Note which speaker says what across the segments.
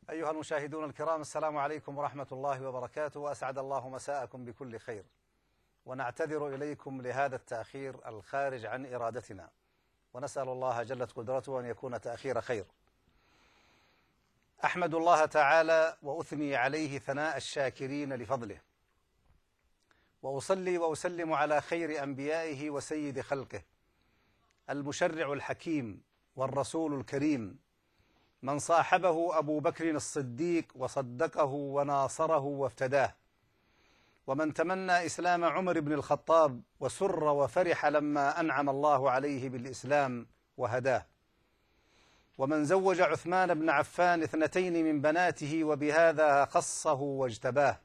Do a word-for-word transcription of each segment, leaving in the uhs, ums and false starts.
Speaker 1: أيها المشاهدون الكرام، السلام عليكم ورحمة الله وبركاته، وأسعد الله مساءكم بكل خير، ونعتذر إليكم لهذا التأخير الخارج عن إرادتنا، ونسأل الله جلت قدرته أن يكون تأخير خير. أحمد الله تعالى وأثني عليه ثناء الشاكرين لفضله، وأصلي وأسلم على خير أنبيائه وسيد خلقه، المشرع الحكيم والرسول الكريم، من صاحبه أبو بكر الصديق وصدقه وناصره وافتداه، ومن تمنى إسلام عمر بن الخطاب وسر وفرح لما أنعم الله عليه بالإسلام وهداه، ومن زوج عثمان بن عفان اثنتين من بناته وبهذا خصه واجتباه،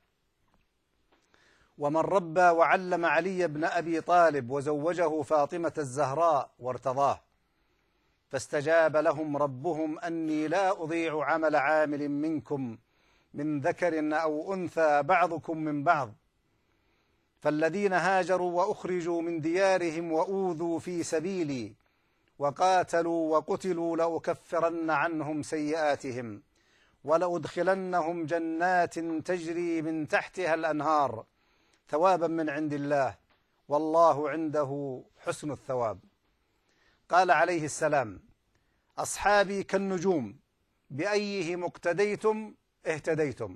Speaker 1: ومن ربى وعلم علي بن أبي طالب وزوجه فاطمة الزهراء وارتضاه، فاستجاب لهم ربهم أني لا أضيع عمل عامل منكم من ذكر أو أنثى بعضكم من بعض، فالذين هاجروا وأخرجوا من ديارهم وأوذوا في سبيلي وقاتلوا وقتلوا لأكفرن عنهم سيئاتهم ولأدخلنهم جنات تجري من تحتها الأنهار ثوابا من عند الله والله عنده حسن الثواب. قال عليه السلام: أصحابي كالنجوم بأيهم اقتديتم اهتديتم.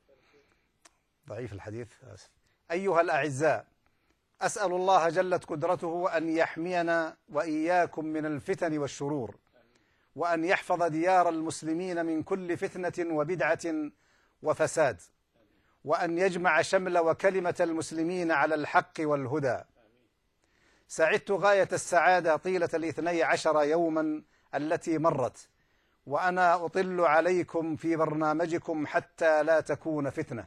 Speaker 1: ضعيف الحديث، آسف. أيها الأعزاء، أسأل الله جلت قدرته أن يحمينا وإياكم من الفتن والشرور، وأن يحفظ ديار المسلمين من كل فتنة وبدعة وفساد، وأن يجمع شمل وكلمة المسلمين على الحق والهدى. سعدت غاية السعادة طيلة الاثني عشر يوما التي مرت وأنا أطل عليكم في برنامجكم حتى لا تكون فتنة،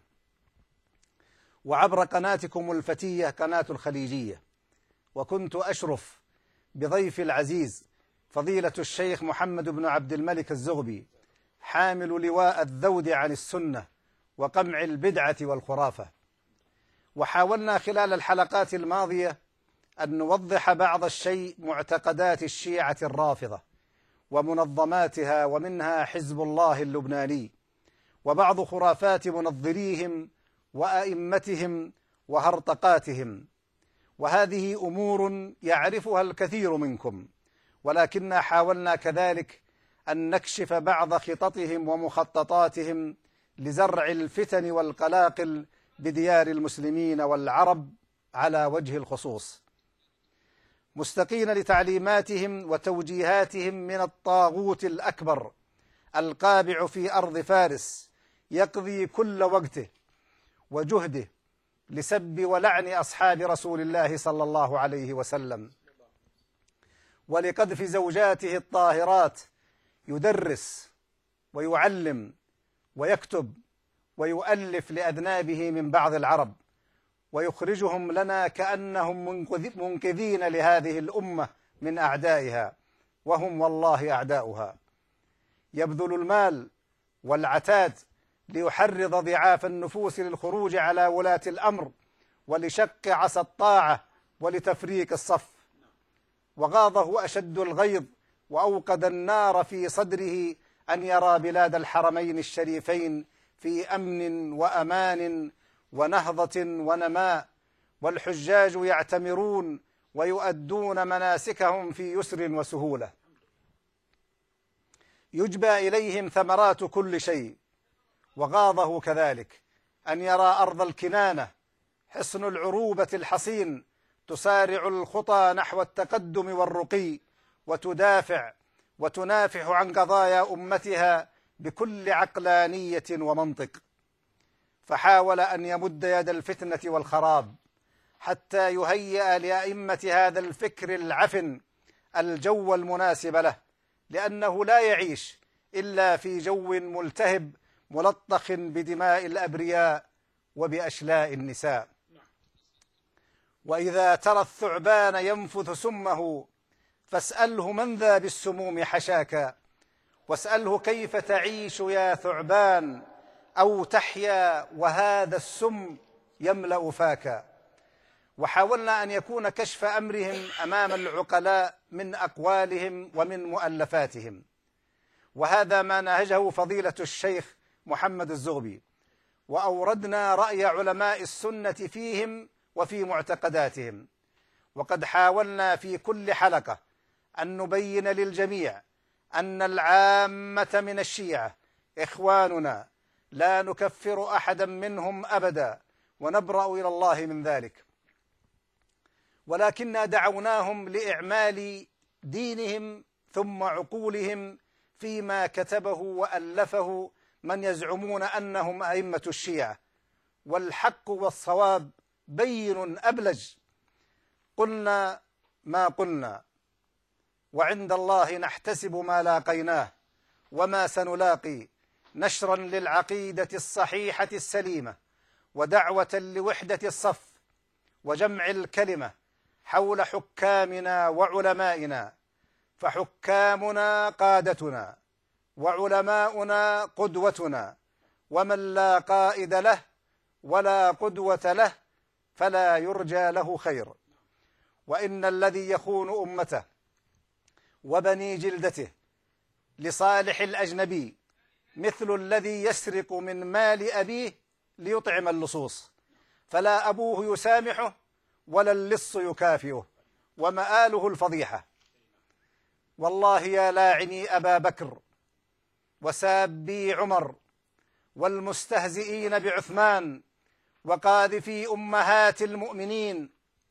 Speaker 1: وعبر قناتكم الفتية قناة الخليجية، وكنت أشرف بضيف العزيز فضيلة الشيخ محمد بن عبد الملك الزغبي، حامل لواء الذود عن السنة وقمع البدعة والخرافة. وحاولنا خلال الحلقات الماضية أن نوضح بعض الشيء معتقدات الشيعة الرافضة ومنظماتها، ومنها حزب الله اللبناني، وبعض خرافات منظريهم وأئمتهم وهرطقاتهم، وهذه أمور يعرفها الكثير منكم، ولكننا حاولنا كذلك أن نكشف بعض خططهم ومخططاتهم لزرع الفتن والقلاقل بديار المسلمين والعرب على وجه الخصوص، مستقين لتعليماتهم وتوجيهاتهم من الطاغوت الأكبر القابع في أرض فارس، يقضي كل وقته وجهده لسب ولعن أصحاب رسول الله صلى الله عليه وسلم، ولقذف زوجاته الطاهرات، يدرس ويعلم ويكتب ويؤلف لأذنابه من بعض العرب، ويخرجهم لنا كأنهم منقذين لهذه الأمة من أعدائها، وهم والله أعداؤها. يبذل المال والعتاد ليحرض ضعاف النفوس للخروج على ولاة الأمر ولشق عصا الطاعة ولتفريق الصف، وغاضه أشد الغيظ وأوقد النار في صدره أن يرى بلاد الحرمين الشريفين في أمن وأمان ونهضة ونماء، والحجاج يعتمرون ويؤدون مناسكهم في يسر وسهولة، يجبى إليهم ثمرات كل شيء. وغاضه كذلك أن يرى أرض الكنانة حصن العروبة الحصين تسارع الخطى نحو التقدم والرقي، وتدافع وتنافح عن قضايا أمتها بكل عقلانية ومنطق، فحاول أن يمد يد الفتنة والخراب حتى يهيئ لأئمة هذا الفكر العفن الجو المناسب له، لأنه لا يعيش إلا في جو ملتهب ملطخ بدماء الأبرياء وبأشلاء النساء. وإذا ترى الثعبان ينفث سمه فاسأله من ذا بالسموم حشاك، واسأله كيف تعيش يا ثعبان أو تحيا وهذا السم يملأ فاك. وحاولنا أن يكون كشف أمرهم أمام العقلاء من أقوالهم ومن مؤلفاتهم، وهذا ما نهجه فضيلة الشيخ محمد الزغبي، وأوردنا رأي علماء السنة فيهم وفي معتقداتهم. وقد حاولنا في كل حلقة أن نبين للجميع أن العامة من الشيعة إخواننا، لا نكفر أحدا منهم أبدا، ونبرأ إلى الله من ذلك، ولكننا دعوناهم لإعمال دينهم ثم عقولهم فيما كتبه وألفه من يزعمون أنهم أئمة الشيعة، والحق والصواب بين أبلج. قلنا ما قلنا، وعند الله نحتسب ما لاقيناه وما سنلاقي، نشرا للعقيدة الصحيحة السليمة، ودعوة لوحدة الصف وجمع الكلمة حول حكامنا وعلمائنا، فحكامنا قادتنا وعلماؤنا قدوتنا، ومن لا قائد له ولا قدوة له فلا يرجى له خير. وإن الذي يخون أمته وبني جلدته لصالح الأجنبي مثل الذي يسرق من مال أبيه ليطعم اللصوص، فلا أبوه يسامحه ولا اللص يكافئه، ومآله الفضيحة. والله يا لاعني أبا بكر وسابي عمر والمستهزئين بعثمان وقاذفي أمهات المؤمنين،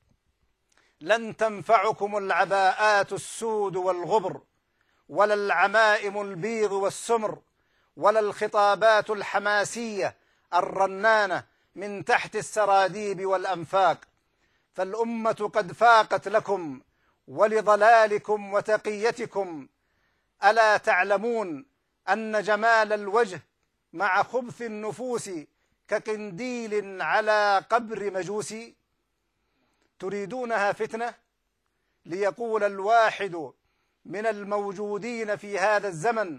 Speaker 1: لن تنفعكم العباءات السود والغبر، ولا العمائم البيض والسمر، ولا الخطابات الحماسية الرنانة من تحت السراديب والأنفاق، فالأمة قد فاقت لكم ولضلالكم وتقيتكم. ألا تعلمون أن جمال الوجه مع خبث النفوس كقنديل على قبر مجوسي؟ تريدونها فتنة ليقول الواحد من الموجودين في هذا الزمن: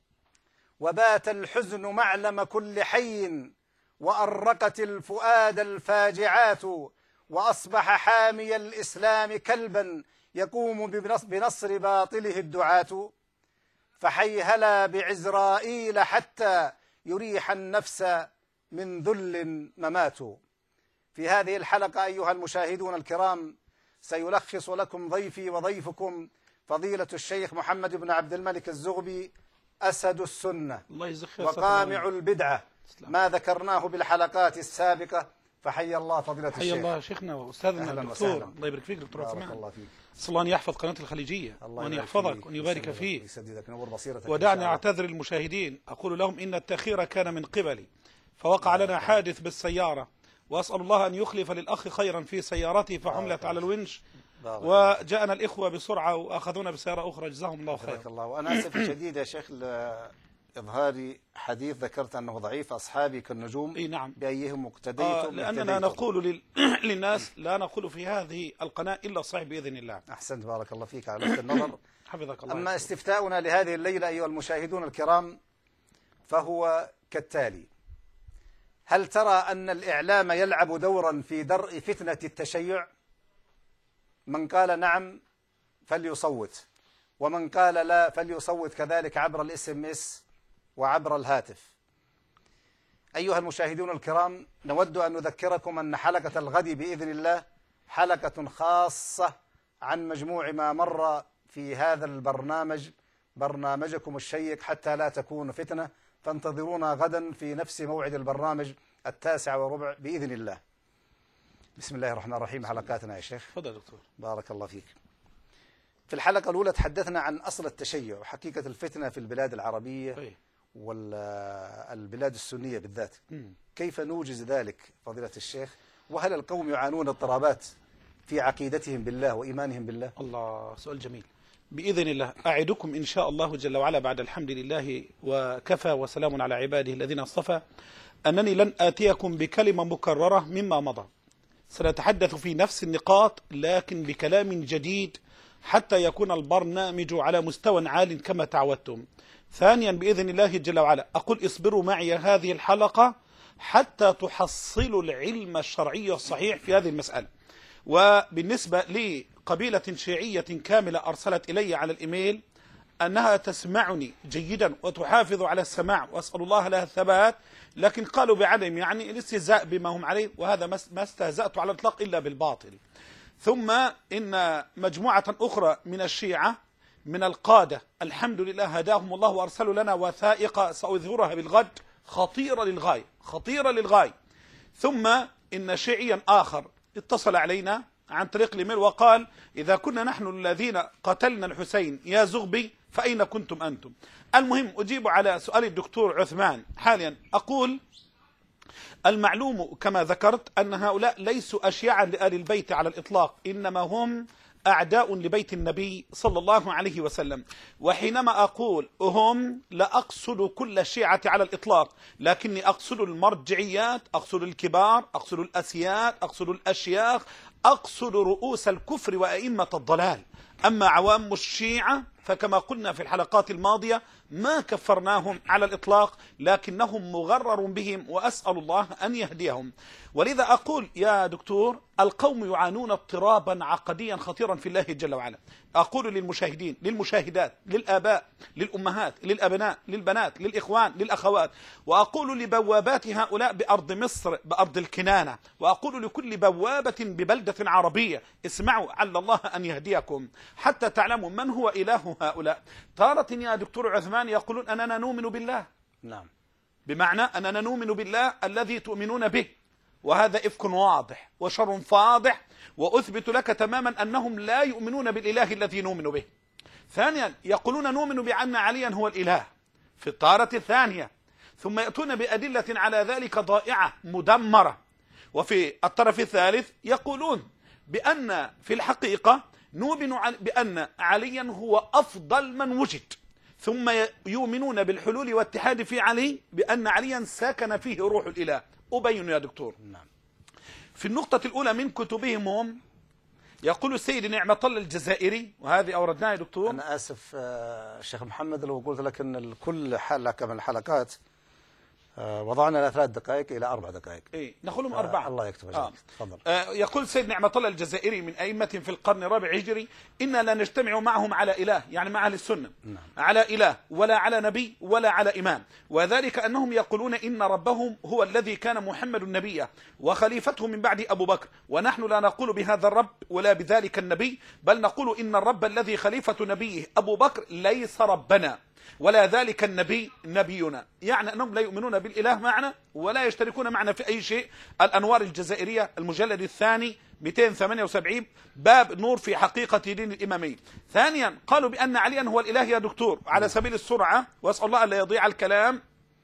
Speaker 1: وبات الحزن معلم كل حي، وأرقت الفؤاد الفاجعات، وأصبح حامي الإسلام كلبا يقوم بنصر باطله الدعاة. فحيهلا بعزرائيل حتى يريح النفس من ذل ممات. في هذه الحلقة أيها المشاهدون الكرام سيلخص لكم ضيفي وضيفكم فضيلة الشيخ محمد بن عبد الملك الزغبي، أسد السنة وقامع البدعة، ما ذكرناه بالحلقات السابقة. فحي الله فضيلة الشيخ.
Speaker 2: حي الله شيخنا وأستاذنا الدكتور، الله يبارك فيك دكتور عثمان. الله فيك. أسأل الله أن يحفظ قناة الخليجية وأن يحفظك وأن يبارك فيك. ودعني أعتذر المشاهدين، أقول لهم إن التأخير كان من قبلي، فوقع لنا حادث بالسيارة، وأسأل الله أن يخلف للأخ خيرا في سيارته فحملت على الونش، وجاءنا الإخوة بسرعة وأخذونا بسيارة أخرى، جزاهم الله خير.
Speaker 1: الله. وأنا أسف شديد يا شيخ إظهاري حديث ذكرت أنه ضعيف، أصحابي كالنجوم.
Speaker 2: إيه نعم.
Speaker 1: بأيهم اقتديتم؟
Speaker 2: آه لأننا نقول لل... للناس لا نقول في هذه القناة إلا الصحيح بإذن الله.
Speaker 1: أحسنت، بارك الله فيك على لفت النظر.
Speaker 2: حفظك الله.
Speaker 1: أما استفتاؤنا لهذه الليلة أيها المشاهدون الكرام فهو كالتالي: هل ترى أن الإعلام يلعب دورا في درء فتنة التشيع؟ من قال نعم فليصوت، ومن قال لا فليصوت كذلك عبر الاس ام اس وعبر الهاتف. أيها المشاهدون الكرام، نود أن نذكركم أن حلقة الغد بإذن الله حلقة خاصة عن مجموع ما مر في هذا البرنامج، برنامجكم الشيق حتى لا تكون فتنة. فانتظرونا غدا في نفس موعد البرنامج التاسع وربع بإذن الله. بسم الله الرحمن الرحيم. حلقاتنا يا شيخ.
Speaker 2: تفضل دكتور.
Speaker 1: بارك الله فيك. في الحلقة الأولى تحدثنا عن أصل التشيع وحقيقة الفتنة في البلاد العربية والبلاد السنية بالذات. كيف نوجز ذلك فضيلة الشيخ؟ وهل القوم يعانون اضطرابات في عقيدتهم بالله وإيمانهم بالله؟
Speaker 2: الله، سؤال جميل. بإذن الله أعدكم إن شاء الله جل وعلا بعد الحمد لله وكفى وسلام على عباده الذين اصطفى أنني لن آتيكم بكلمة مكررة مما مضى. سنتحدث في نفس النقاط لكن بكلام جديد حتى يكون البرنامج على مستوى عال كما تعودتم. ثانيا بإذن الله جل وعلا أقول اصبروا معي هذه الحلقة حتى تحصلوا العلم الشرعي الصحيح في هذه المسألة. وبالنسبة لقبيلة شيعية كاملة أرسلت إلي على الإيميل أنها تسمعني جيدا وتحافظ على السماع، وأسأل الله لها الثبات، لكن قالوا بعدم يعني الاستهزاء بما هم عليه، وهذا ما استهزأت على الإطلاق إلا بالباطل. ثم إن مجموعة أخرى من الشيعة من القادة الحمد لله هداهم الله وأرسلوا لنا وثائق سأظهرها بالغد خطيرة للغاية، خطيرة للغاية. ثم إن شيعيا آخر اتصل علينا عن طريق الإيميل وقال: إذا كنا نحن الذين قتلنا الحسين يا زغبي فأين كنتم أنتم؟ المهم أجيب على سؤال الدكتور عثمان حاليا، أقول: المعلوم كما ذكرت أن هؤلاء ليسوا أشياعا لآل البيت على الإطلاق، إنما هم أعداء لبيت النبي صلى الله عليه وسلم. وحينما أقول هم لا أقصد كل الشيعة على الإطلاق، لكني أقصد المرجعيات، أقصد الكبار، أقصد الأسياد، أقصد الأشياخ، أقصد رؤوس الكفر وأئمة الضلال. أما عوام الشيعة فكما قلنا في الحلقات الماضية ما كفرناهم على الإطلاق، لكنهم مغرر بهم، وأسأل الله أن يهديهم. ولذا أقول يا دكتور: القوم يعانون اضطرابا عقديا خطيرا في الله جل وعلا. أقول للمشاهدين، للمشاهدات، للآباء، للأمهات، للأبناء، للبنات، للإخوان، للأخوات، وأقول لبوابات هؤلاء بأرض مصر، بأرض الكنانة، وأقول لكل بوابة ببلدة عربية: اسمعوا عل الله أن يهديكم حتى تعلموا من هو إله هؤلاء. تارة يا دكتور عثمان يقولون أننا نؤمن بالله،
Speaker 1: نعم،
Speaker 2: بمعنى أننا نؤمن بالله الذي تؤمنون به، وهذا إفك واضح وشر فاضح، وأثبت لك تماما أنهم لا يؤمنون بالإله الذي نؤمن به. ثانيا يقولون نؤمن بأن عليا هو الإله في الطارة الثانية، ثم يأتون بأدلة على ذلك ضائعة مدمرة. وفي الطرف الثالث يقولون بأن في الحقيقة نؤمن بأن عليا هو أفضل من وجد، ثم يؤمنون بالحلول والاتحاد في علي، بأن عليا سكن فيه روح الإله. أبين يا دكتور.
Speaker 1: نعم.
Speaker 2: في النقطة الأولى من كتبهم هم يقول السيد نعمة الله الجزائري، وهذه أوردناها يا دكتور.
Speaker 1: أنا آسف الشيخ محمد لو قلت لك أن كل حلقة من الحلقات وضعنا لها ثلاث دقائق إلى أربع دقائق.
Speaker 2: إيه نقولهم أربعة.
Speaker 1: آه الله يكتب.
Speaker 2: آه.
Speaker 1: تفضل.
Speaker 2: آه يقول سيد نعمة الله الجزائري من أئمة في القرن الرابع الهجري: إنا لا نجتمع معهم على إله، يعني مع أهل السنة،
Speaker 1: نعم.
Speaker 2: على إله ولا على نبي ولا على إمام، وذلك أنهم يقولون إن ربهم هو الذي كان محمد نبيا وخليفته من بعد أبو بكر، ونحن لا نقول بهذا الرب ولا بذلك النبي، بل نقول إن الرب الذي خليفة نبيه أبو بكر ليس ربنا، ولا ذلك النبي نبينا. يعني أنهم لا يؤمنون بالإله معنا ولا يشتركون معنا في أي شيء. الأنوار الجزائرية المجلد الثاني مئتين وثمانية وسبعين باب نور في حقيقة دين الإمامي. ثانيا قالوا بأن عليا هو الإله يا دكتور، على سبيل السرعة وأسأل الله أن لا يضيع الكلام.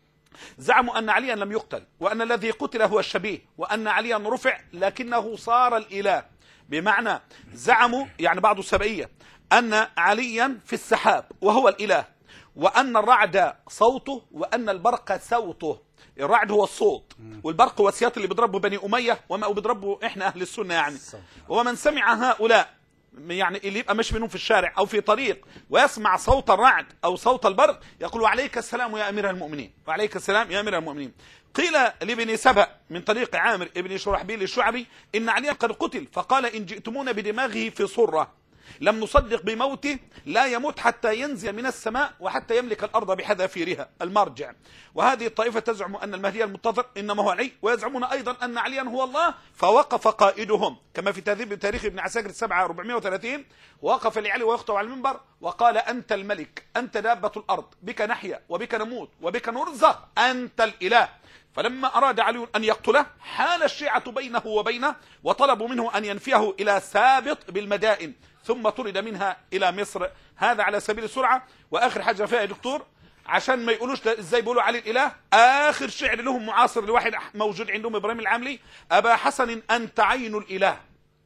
Speaker 2: زعموا أن عليا لم يقتل، وأن الذي قتل هو الشبيه، وأن عليا رفع لكنه صار الإله. بمعنى زعموا يعني بعض السبعية أن عليا في السحاب وهو الإله، وأن الرعد صوته، وأن البرق صوته. الرعد هو الصوت، والبرق هو السياط اللي بيضربه بني أمية وما بيضربه إحنا أهل السنة يعني. ومن سمع هؤلاء يعني اللي يبقى مش منهم في الشارع أو في طريق ويسمع صوت الرعد أو صوت البرق يقول: عليك السلام يا أمير المؤمنين، وعليك السلام يا أمير المؤمنين. قيل لابن سبأ من طريق عامر ابن شرحبيل الشعبي إن عليا قد قتل، فقال: إن جئتمون بدماغه في صرة لم نصدق بموته، لا يموت حتى ينزل من السماء وحتى يملك الأرض بحذافيرها. المرجع. وهذه الطائفة تزعم أن المهدي المنتظر إنما هو علي، ويزعمون أيضا أن عليا هو الله. فوقف قائدهم كما في تهذيب تاريخ ابن عساكر السبعة أربعمائة وثلاثين، وقف لعلي ويخطب على المنبر وقال: أنت الملك، أنت دابة الأرض، بك نحيا وبك نموت وبك نرزق، أنت الإله. فلما أراد علي أن يقتله حال الشيعة بينه وبينه، وطلبوا منه أن ينفيه إلى سابط بالمدائن، ثم طرد منها إلى مصر. هذا على سبيل السرعة. وآخر حاجة فيها يا دكتور عشان ما يقولوش ازاي بيقولوا علي الإله، آخر شعر لهم معاصر لواحد موجود عندهم إبراهيم العاملي: أبا حسن أنت عين الإله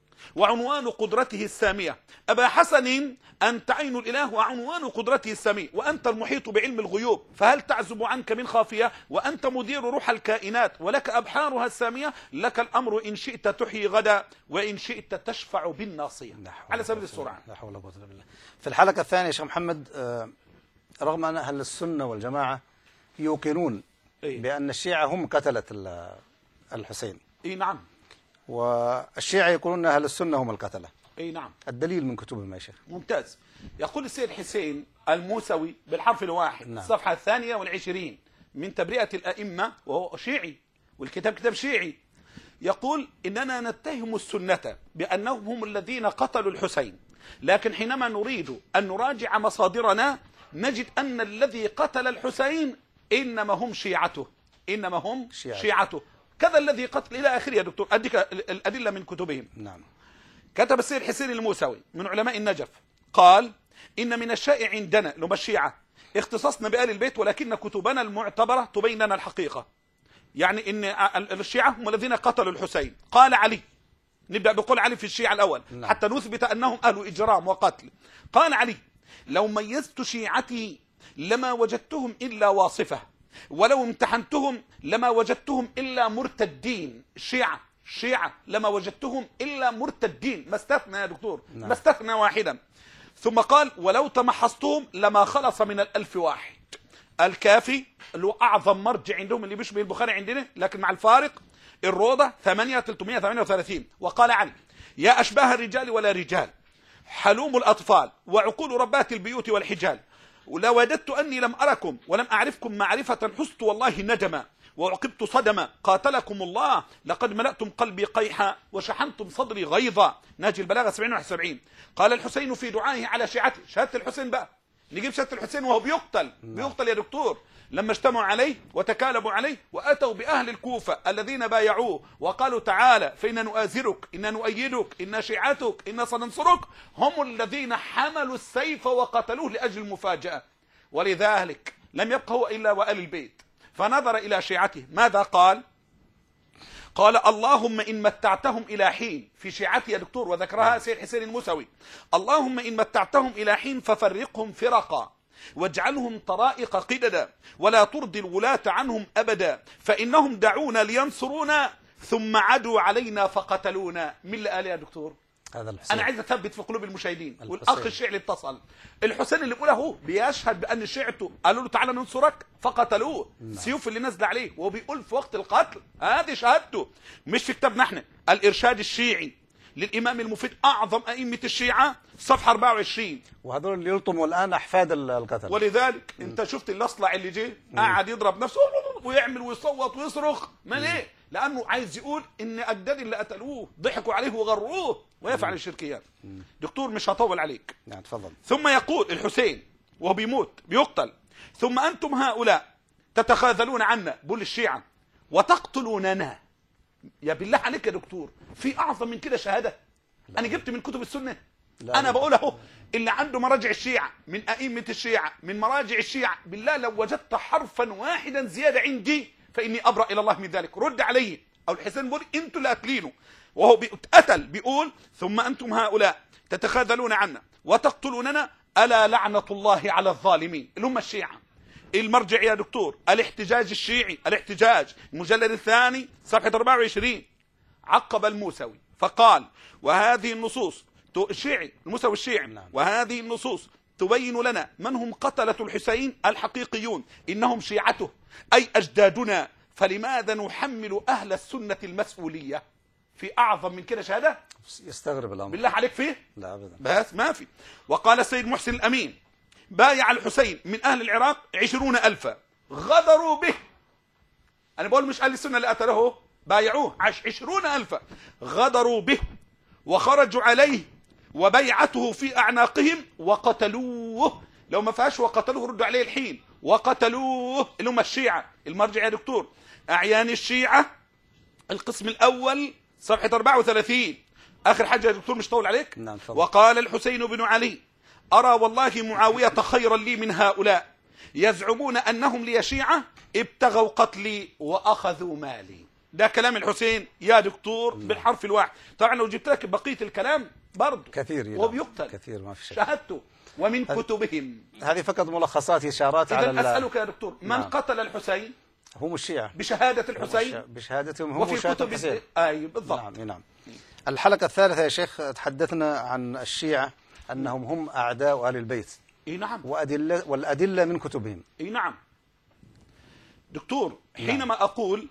Speaker 2: وعنوان قدرته السامية، أبا حسن أنت عين الإله وعنوان قدرته السامية، وأنت المحيط بعلم الغيوب، فهل تعزب عنك من خافية؟ وأنت مدير روح الكائنات ولك أبحارها السامية، لك الأمر إن شئت تحيي غدا وإن شئت تشفع بالناصية. على سبيل السرعة.
Speaker 1: لا حول ولا قوة إلا بالله. في الحلقة الثانية شيخ محمد، رغم أن أهل السنة والجماعة يوقنون إيه؟ بأن الشيعة هم قتلة الحسين.
Speaker 2: إيه نعم.
Speaker 1: والشيعة يقولون أهل السنة هم القتلة.
Speaker 2: اي نعم.
Speaker 1: الدليل من كتبهم يا شيخ.
Speaker 2: ممتاز. يقول السيد حسين الموسوي بالحرف الواحد،
Speaker 1: نعم.
Speaker 2: الصفحة الثانية والعشرين من تبرئة الأئمة، وهو شيعي والكتاب كتاب شيعي، يقول إننا نتهم السنة بأنهم هم الذين قتلوا الحسين، لكن حينما نريد أن نراجع مصادرنا نجد أن الذي قتل الحسين إنما هم شيعته، إنما هم
Speaker 1: شيعته,
Speaker 2: شيعته. كذا الذي قتل إلى آخره يا دكتور. أديك الأدلة من كتبهم.
Speaker 1: نعم.
Speaker 2: كتب السيد حسين الموسوي من علماء النجف قال: إن من الشائع عندنا لما الشيعة اختصصنا بآل البيت، ولكن كتبنا المعتبرة تبين لنا الحقيقة. يعني إن الشيعة هم الذين قتلوا الحسين. قال علي، نبدأ بقول علي في الشيعة الأول. نعم. حتى نثبت أنهم أهل إجرام وقتل. قال علي: لو ميزت شيعتي لما وجدتهم إلا واصفة، ولو امتحنتهم لما وجدتهم إلا مرتدين. الشيعة الشيعة لما وجدتهم إلا مرتدين، ما استثنى يا دكتور. نعم. ما استثنى واحدا. ثم قال: ولو تمحصتهم لما خلص من الألف واحد. الكافي اللي هو أعظم مرجع عندهم اللي بيشبه البخاري عندنا لكن مع الفارق، الروضة ثمانية ثلاثمائة وثمانية وثلاثين. وقال علي: يا أشباه الرجال ولا رجال، حلوم الأطفال وعقول ربات البيوت والحجال، لوددت أني لم أركم ولم أعرفكم معرفة، حست والله ندما وعقبت صدما، قاتلكم الله لقد ملأتم قلبي قيحا وشحنتم صدري غيظا. ناجي البلاغة سبعين واحد وسبعين. قال الحسين في دعائه على شيعته، شهادة الحسين بقى، نجيب شهادة الحسين وهو بيقتل. بيقتل يا دكتور. لما اجتمعوا عليه وتكالبوا عليه وأتوا بأهل الكوفة الذين بايعوه وقالوا: تعالى فإن نؤازرك، إن نؤيدك، إن شيعتك، إن سننصرك، هم الذين حملوا السيف وقتلوه لأجل المفاجأة. ولذلك لم يبقى هو إلا وآل البيت. فنظر إلى شيعته ماذا قال؟ قال: اللهم إن متعتهم إلى حين، في شيعته يا دكتور، وذكرها سيد حسين الموسوي: اللهم إن متعتهم إلى حين ففرقهم فرقا واجعلهم طرائق قددا ولا ترضي الولاة عنهم أبدا، فإنهم دعونا لينصرونا ثم عدوا علينا فقتلونا. من اللي قال يا دكتور؟
Speaker 1: هذا الحسين.
Speaker 2: أنا عايز أثبت في قلوب المشاهدين. والأخ الشيعي اللي اتصل، الحسين اللي بيقوله هو بيشهد بأن شيعته قالوا له تعالى ننصرك فقتلوه. نعم. السيوف اللي نزل عليه وهو بيقول في وقت القتل، هذه شهادته مش في كتابنا احنا. الإرشاد الشيعي للإمام المفيد أعظم أئمة الشيعة، صفحة أربعة وعشرين.
Speaker 1: وهذول اللي يلطموا الآن أحفاد القتل.
Speaker 2: ولذلك م. أنت شفت الأصلع اللي جه قاعد يضرب نفسه ويعمل ويصوت ويصرخ. ما ليه؟ لأنه عايز يقول إن أجداد اللي قتلوه ضحكوا عليه وغروه ويفعل الشركيات. دكتور مش هطول عليك.
Speaker 1: نعم تفضل.
Speaker 2: ثم يقول الحسين وهو بيموت بيقتل: ثم أنتم هؤلاء تتخاذلون عنا، بقول الشيعة، وتقتلوننا. يا بالله عليك يا دكتور، في أعظم من كده شهادة؟ لا. أنا جبت من كتب السنة. لا أنا بقول أهو، اللي عنده مراجع الشيعة من أئمة الشيعة من مراجع الشيعة، بالله لو وجدت حرفا واحدا زيادة عندي فإني أبرأ إلى الله من ذلك. رد علي. أو الحسين بيقول أنتوا اللي قاتلينه، وهو بيتقتل بيقول: ثم أنتم هؤلاء تتخاذلون عنا وتقتلوننا، ألا لعنة الله على الظالمين. اللي هم الشيعة. المرجع يا دكتور الاحتجاج الشيعي، الاحتجاج المجلد الثاني صفحة أربعة وعشرين. عقب الموسوي فقال: وهذه النصوص الشيعي الموسوي الشيعي نعم. وهذه النصوص تبين لنا من هم قتلة الحسين الحقيقيون، إنهم شيعته أي أجدادنا، فلماذا نحمل أهل السنة المسؤولية؟ في أعظم من كده شهادة؟
Speaker 1: يستغرب الأمر.
Speaker 2: بالله عليك فيه؟
Speaker 1: لا أبدا.
Speaker 2: بس ما في. وقال السيد محسن الأمين: بايع الحسين من أهل العراق عشرون ألفا غدروا به. أنا بقول مش أهل السنة اللي قتلوه، بايعوه عشرون ألفا غدروا به وخرجوا عليه وبيعته في أعناقهم وقتلوه. لو ما فيهاش وقتلوه ردوا عليه الحين. وقتلوه اللي هم الشيعة. المرجع يا دكتور أعيان الشيعة القسم الأول صفحة أربعة وثلاثين. آخر حاجة يا دكتور مش طول عليك.
Speaker 1: نعم.
Speaker 2: وقال الحسين بن علي: أرى والله معاوية خيرا لي من هؤلاء، يزعمون أنهم لي شيعة ابتغوا قتلي وأخذوا مالي. ده كلام الحسين يا دكتور بالحرف الواحد. طبعا لو جبت لك بقية الكلام برضه
Speaker 1: كثير
Speaker 2: وبيقتل
Speaker 1: كثير ما في شك.
Speaker 2: شاهدته ومن كتبهم.
Speaker 1: هذه فقط ملخصات إشارات على.
Speaker 2: إذن أسألك يا دكتور، من
Speaker 1: نعم.
Speaker 2: قتل الحسين؟
Speaker 1: هم الشيعة
Speaker 2: بشهادة الحسين.
Speaker 1: بشهادتهم هم.
Speaker 2: وفي كتب
Speaker 1: الحسين.
Speaker 2: أي بالضبط.
Speaker 1: نعم نعم. الحلقة الثالثة يا شيخ تحدثنا عن الشيعة أنهم هم أعداء آل البيت.
Speaker 2: اي نعم.
Speaker 1: وأدلة والأدلة من كتبهم.
Speaker 2: اي نعم. دكتور حينما نعم. أقول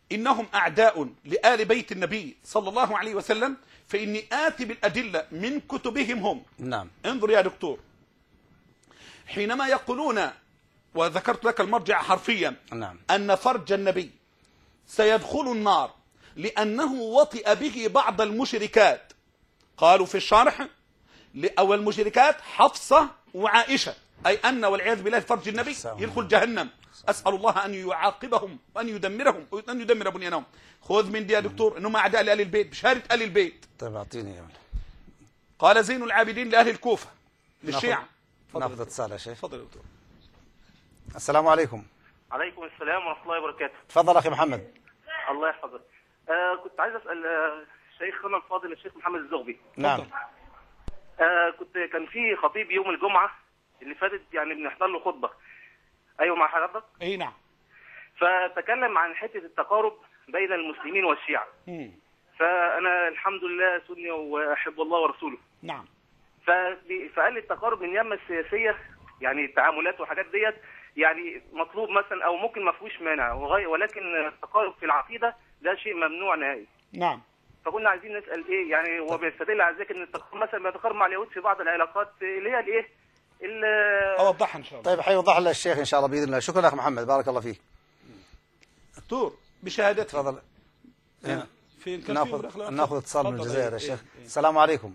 Speaker 2: إنهم أعداء لآل بيت النبي صلى الله عليه وسلم، فإني آتي بالأدلة من كتبهم هم.
Speaker 1: نعم.
Speaker 2: انظر يا دكتور، حينما يقولون، وذكرت لك المرجع حرفيا،
Speaker 1: نعم.
Speaker 2: أن فرج النبي سيدخل النار لأنه وطئ به بعض المشركات، قالوا في الشرح أو المشركات حفصة وعائشة، أي أن والعياذ بالله فرج النبي يدخل جهنم. أسأل الله أن يعاقبهم وأن يدمرهم وأن يدمر بنيانهم. خذ من دي يا دكتور أنهم أعداء لآل البيت بشهادة آل البيت.
Speaker 1: طيب أعطيني.
Speaker 2: قال زين العابدين لأهل الكوفة للشيعة.
Speaker 1: ناخذ اتصال يا شيخ.
Speaker 2: تفضل يا دكتور.
Speaker 1: السلام عليكم.
Speaker 3: عليكم السلام ورحمة الله وبركاته.
Speaker 1: تفضل أخي محمد.
Speaker 3: الله يحفظك. آه كنت عايز أسأل آه شيخنا الفاضل الشيخ محمد الزغبي.
Speaker 1: نعم.
Speaker 3: آه كنت كان في خطيب يوم الجمعة اللي فاتت، يعني بنحضر له خطبة. أيوة مع حضرتك؟
Speaker 2: أي نعم.
Speaker 3: فتكلم عن حتة التقارب بين المسلمين والشيعة.
Speaker 2: مم.
Speaker 3: فأنا الحمد لله سني وأحب الله ورسوله.
Speaker 2: نعم.
Speaker 3: فقال لي التقارب من اليمة السياسية، يعني التعاملات وحاجات ديت يعني مطلوب مثلا او ممكن ما فيهوش مانع، ولكن التقارب في العقيده ده شيء ممنوع نهائي.
Speaker 2: نعم.
Speaker 3: فكنا عايزين نسال ايه، يعني هو بيستدل على ذلك ان التقارب مثلا بيتقارب مع اليهود في بعض العلاقات اللي هي الايه؟
Speaker 2: اوضحها ان شاء الله.
Speaker 1: طيب حيوضح لنا الشيخ ان شاء الله باذن الله. شكرا اخ محمد، بارك الله فيك.
Speaker 2: دكتور بشهادتك.
Speaker 1: تفضل.
Speaker 2: في
Speaker 1: ناخذ ناخذ اتصال من الجزائر يا شيخ. السلام عليكم.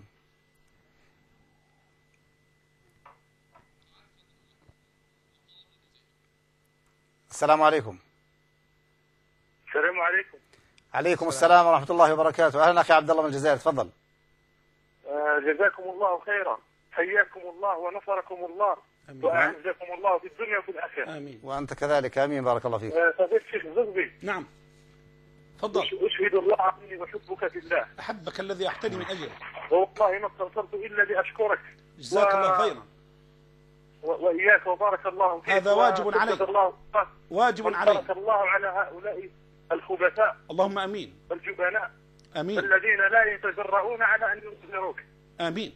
Speaker 1: السلام عليكم.
Speaker 4: السلام عليكم.
Speaker 1: عليكم السلام ورحمة الله وبركاته. أهلا أخي عبد الله من الجزائر، تفضل.
Speaker 4: آه جزاكم الله خيرا، حياكم الله ونصركم الله وأعزكم الله في الدنيا وفي الآخرة.
Speaker 2: آمين.
Speaker 1: وأنت كذلك، آمين، بارك الله فيك.
Speaker 4: آه صديق الشيخ الزغبي.
Speaker 2: نعم. تفضل.
Speaker 4: أشهد الله عني وحبك في الله.
Speaker 2: أحبك الذي أحتني من أجله.
Speaker 4: والله ما استنصرت إلا لأشكرك.
Speaker 2: جزاك
Speaker 4: و...
Speaker 2: الله خيرا.
Speaker 4: وإياك وبارك الله فيك.
Speaker 2: هذا واجب عليك.
Speaker 4: الله
Speaker 2: واجب عليك.
Speaker 4: بارك الله على هؤلاء الخبثاء.
Speaker 2: اللهم امين.
Speaker 4: والجبناء.
Speaker 2: امين.
Speaker 4: الذين لا يتجرؤون على ان يظهروك.
Speaker 2: امين.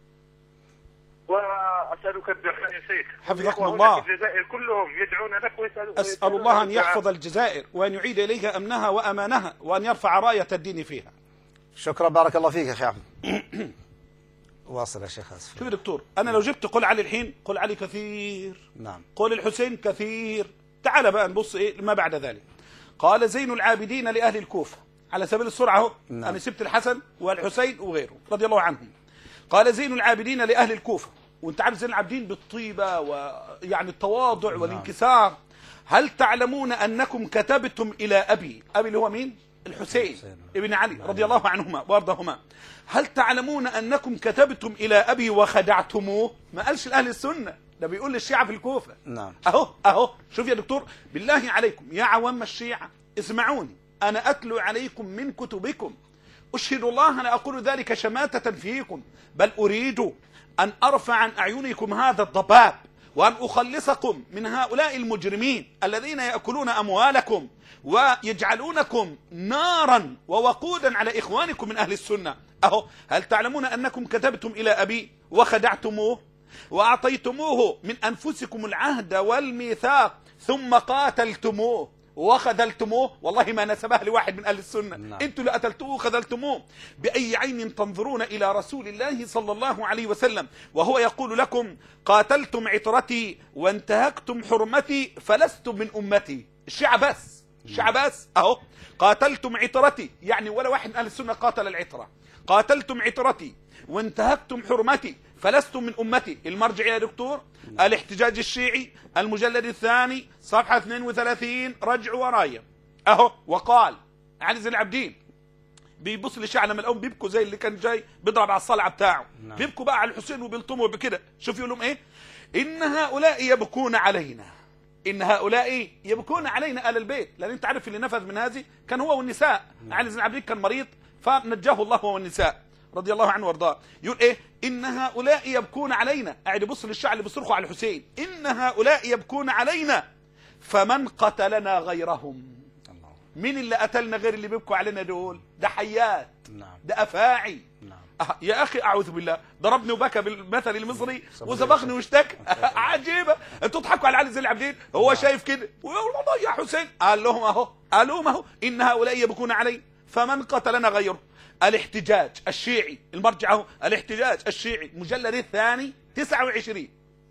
Speaker 4: واسالك الدعاء يا شيخ.
Speaker 2: حفظكم الله.
Speaker 4: الجزائر كلهم يدعون لك ويسالون.
Speaker 2: اسال الله ان يحفظ الجزائر وان يعيد اليها امنها وامانها وان يرفع رايه الدين فيها.
Speaker 1: شكرا، بارك الله فيك يا اخي احمد. واصل يا شيخ. اسف.
Speaker 2: شوف يا دكتور، انا لو جبت قل علي الحين، قل علي كثير.
Speaker 1: نعم.
Speaker 2: قل الحسين كثير. تعال بقى نبص ايه ما بعد ذلك. قال زين العابدين لأهل الكوفة، على سبيل السرعة اهو.
Speaker 1: نعم.
Speaker 2: أنا سبت الحسن والحسين وغيره رضي الله عنهم. قال زين العابدين لأهل الكوفة، وانت عارف زين العابدين بالطيبة ويعني التواضع. نعم. والانكسار. هل تعلمون أنكم كتبتم إلى أبي، أبي اللي هو مين؟ الحسين ابن علي رضي الله عنهما وارضاهما. هل تعلمون أنكم كتبتم إلى أبي وخدعتموه؟ ما قالش لأهل السنة، ده بيقول للشيعة في الكوفة.
Speaker 1: نعم.
Speaker 2: اهو اهو شوف يا دكتور، بالله عليكم يا عوام الشيعة اسمعوني، انا اتلو عليكم من كتبكم، اشهد الله لا اقول ذلك شماتة فيكم، بل اريد ان ارفع عن اعينكم هذا الضباب، وان اخلصكم من هؤلاء المجرمين الذين ياكلون اموالكم ويجعلونكم نارا ووقودا على اخوانكم من اهل السنة. اهو هل تعلمون انكم كتبتم الى ابي وخدعتموه وأعطيتموه من أنفسكم العهد والميثاق ثم قاتلتموه وخذلتموه؟ والله ما نسبها لواحد من أهل السنة. نعم. أنتوا اللي قتلتوه وخذلتموه. بأي عين تنظرون إلى رسول الله صلى الله عليه وسلم وهو يقول لكم قاتلتم عطرتي وانتهكتم حرمتي فلستم من أمتي؟ الشيعة بس، الشيعة بس. أهو قاتلتم عطرتي، يعني ولا واحد من أهل السنة قاتل العطرة. قاتلتم عطرتي وانتهكتم حرمتي فلستم من أمتي. المرجع يا دكتور الاحتجاج الشيعي المجلد الثاني صفحة اثنين وثلاثين، رجع ورايا اهو. وقال علي زين العابدين بيبص للشيعة لما الأم بيبكوا زي اللي كان جاي بيضرب على الصلعة بتاعه. نعم. بيبكوا بقى على الحسين وبيلطموا بكده. شوف يقول لهم ايه؟ إن هؤلاء يبكون علينا، إن هؤلاء يبكون علينا آل البيت، لأن أنت عارف اللي نفذ من هذه كان هو والنساء. نعم. علي زين العابدين كان مريض فنجاه الله هو والنساء رضي الله عنه وارضاه. يقول ايه؟ ان هؤلاء يبكون علينا، قاعد يبص للشعب اللي بيصرخوا على الحسين، ان هؤلاء يبكون علينا فمن قتلنا غيرهم. مين اللي قتلنا غير اللي بيبكوا علينا دول؟ ده حيات،
Speaker 1: نعم.
Speaker 2: ده أفاعي.
Speaker 1: نعم.
Speaker 2: أه يا أخي أعوذ بالله، ضربني وبكى بالمثل المصري وصبغني واشتكى. عجيبة، انتوا تضحكوا على علي زين العابدين، هو نعم. شايف كده والله يا حسين. قال لهم أهو، قال لهم أهو إن هؤلاء يبكون علي فمن قتلنا غيره. الاحتجاج الشيعي، المرجع اهو، الاحتجاج الشيعي مجلد الثاني تسعة وعشرين.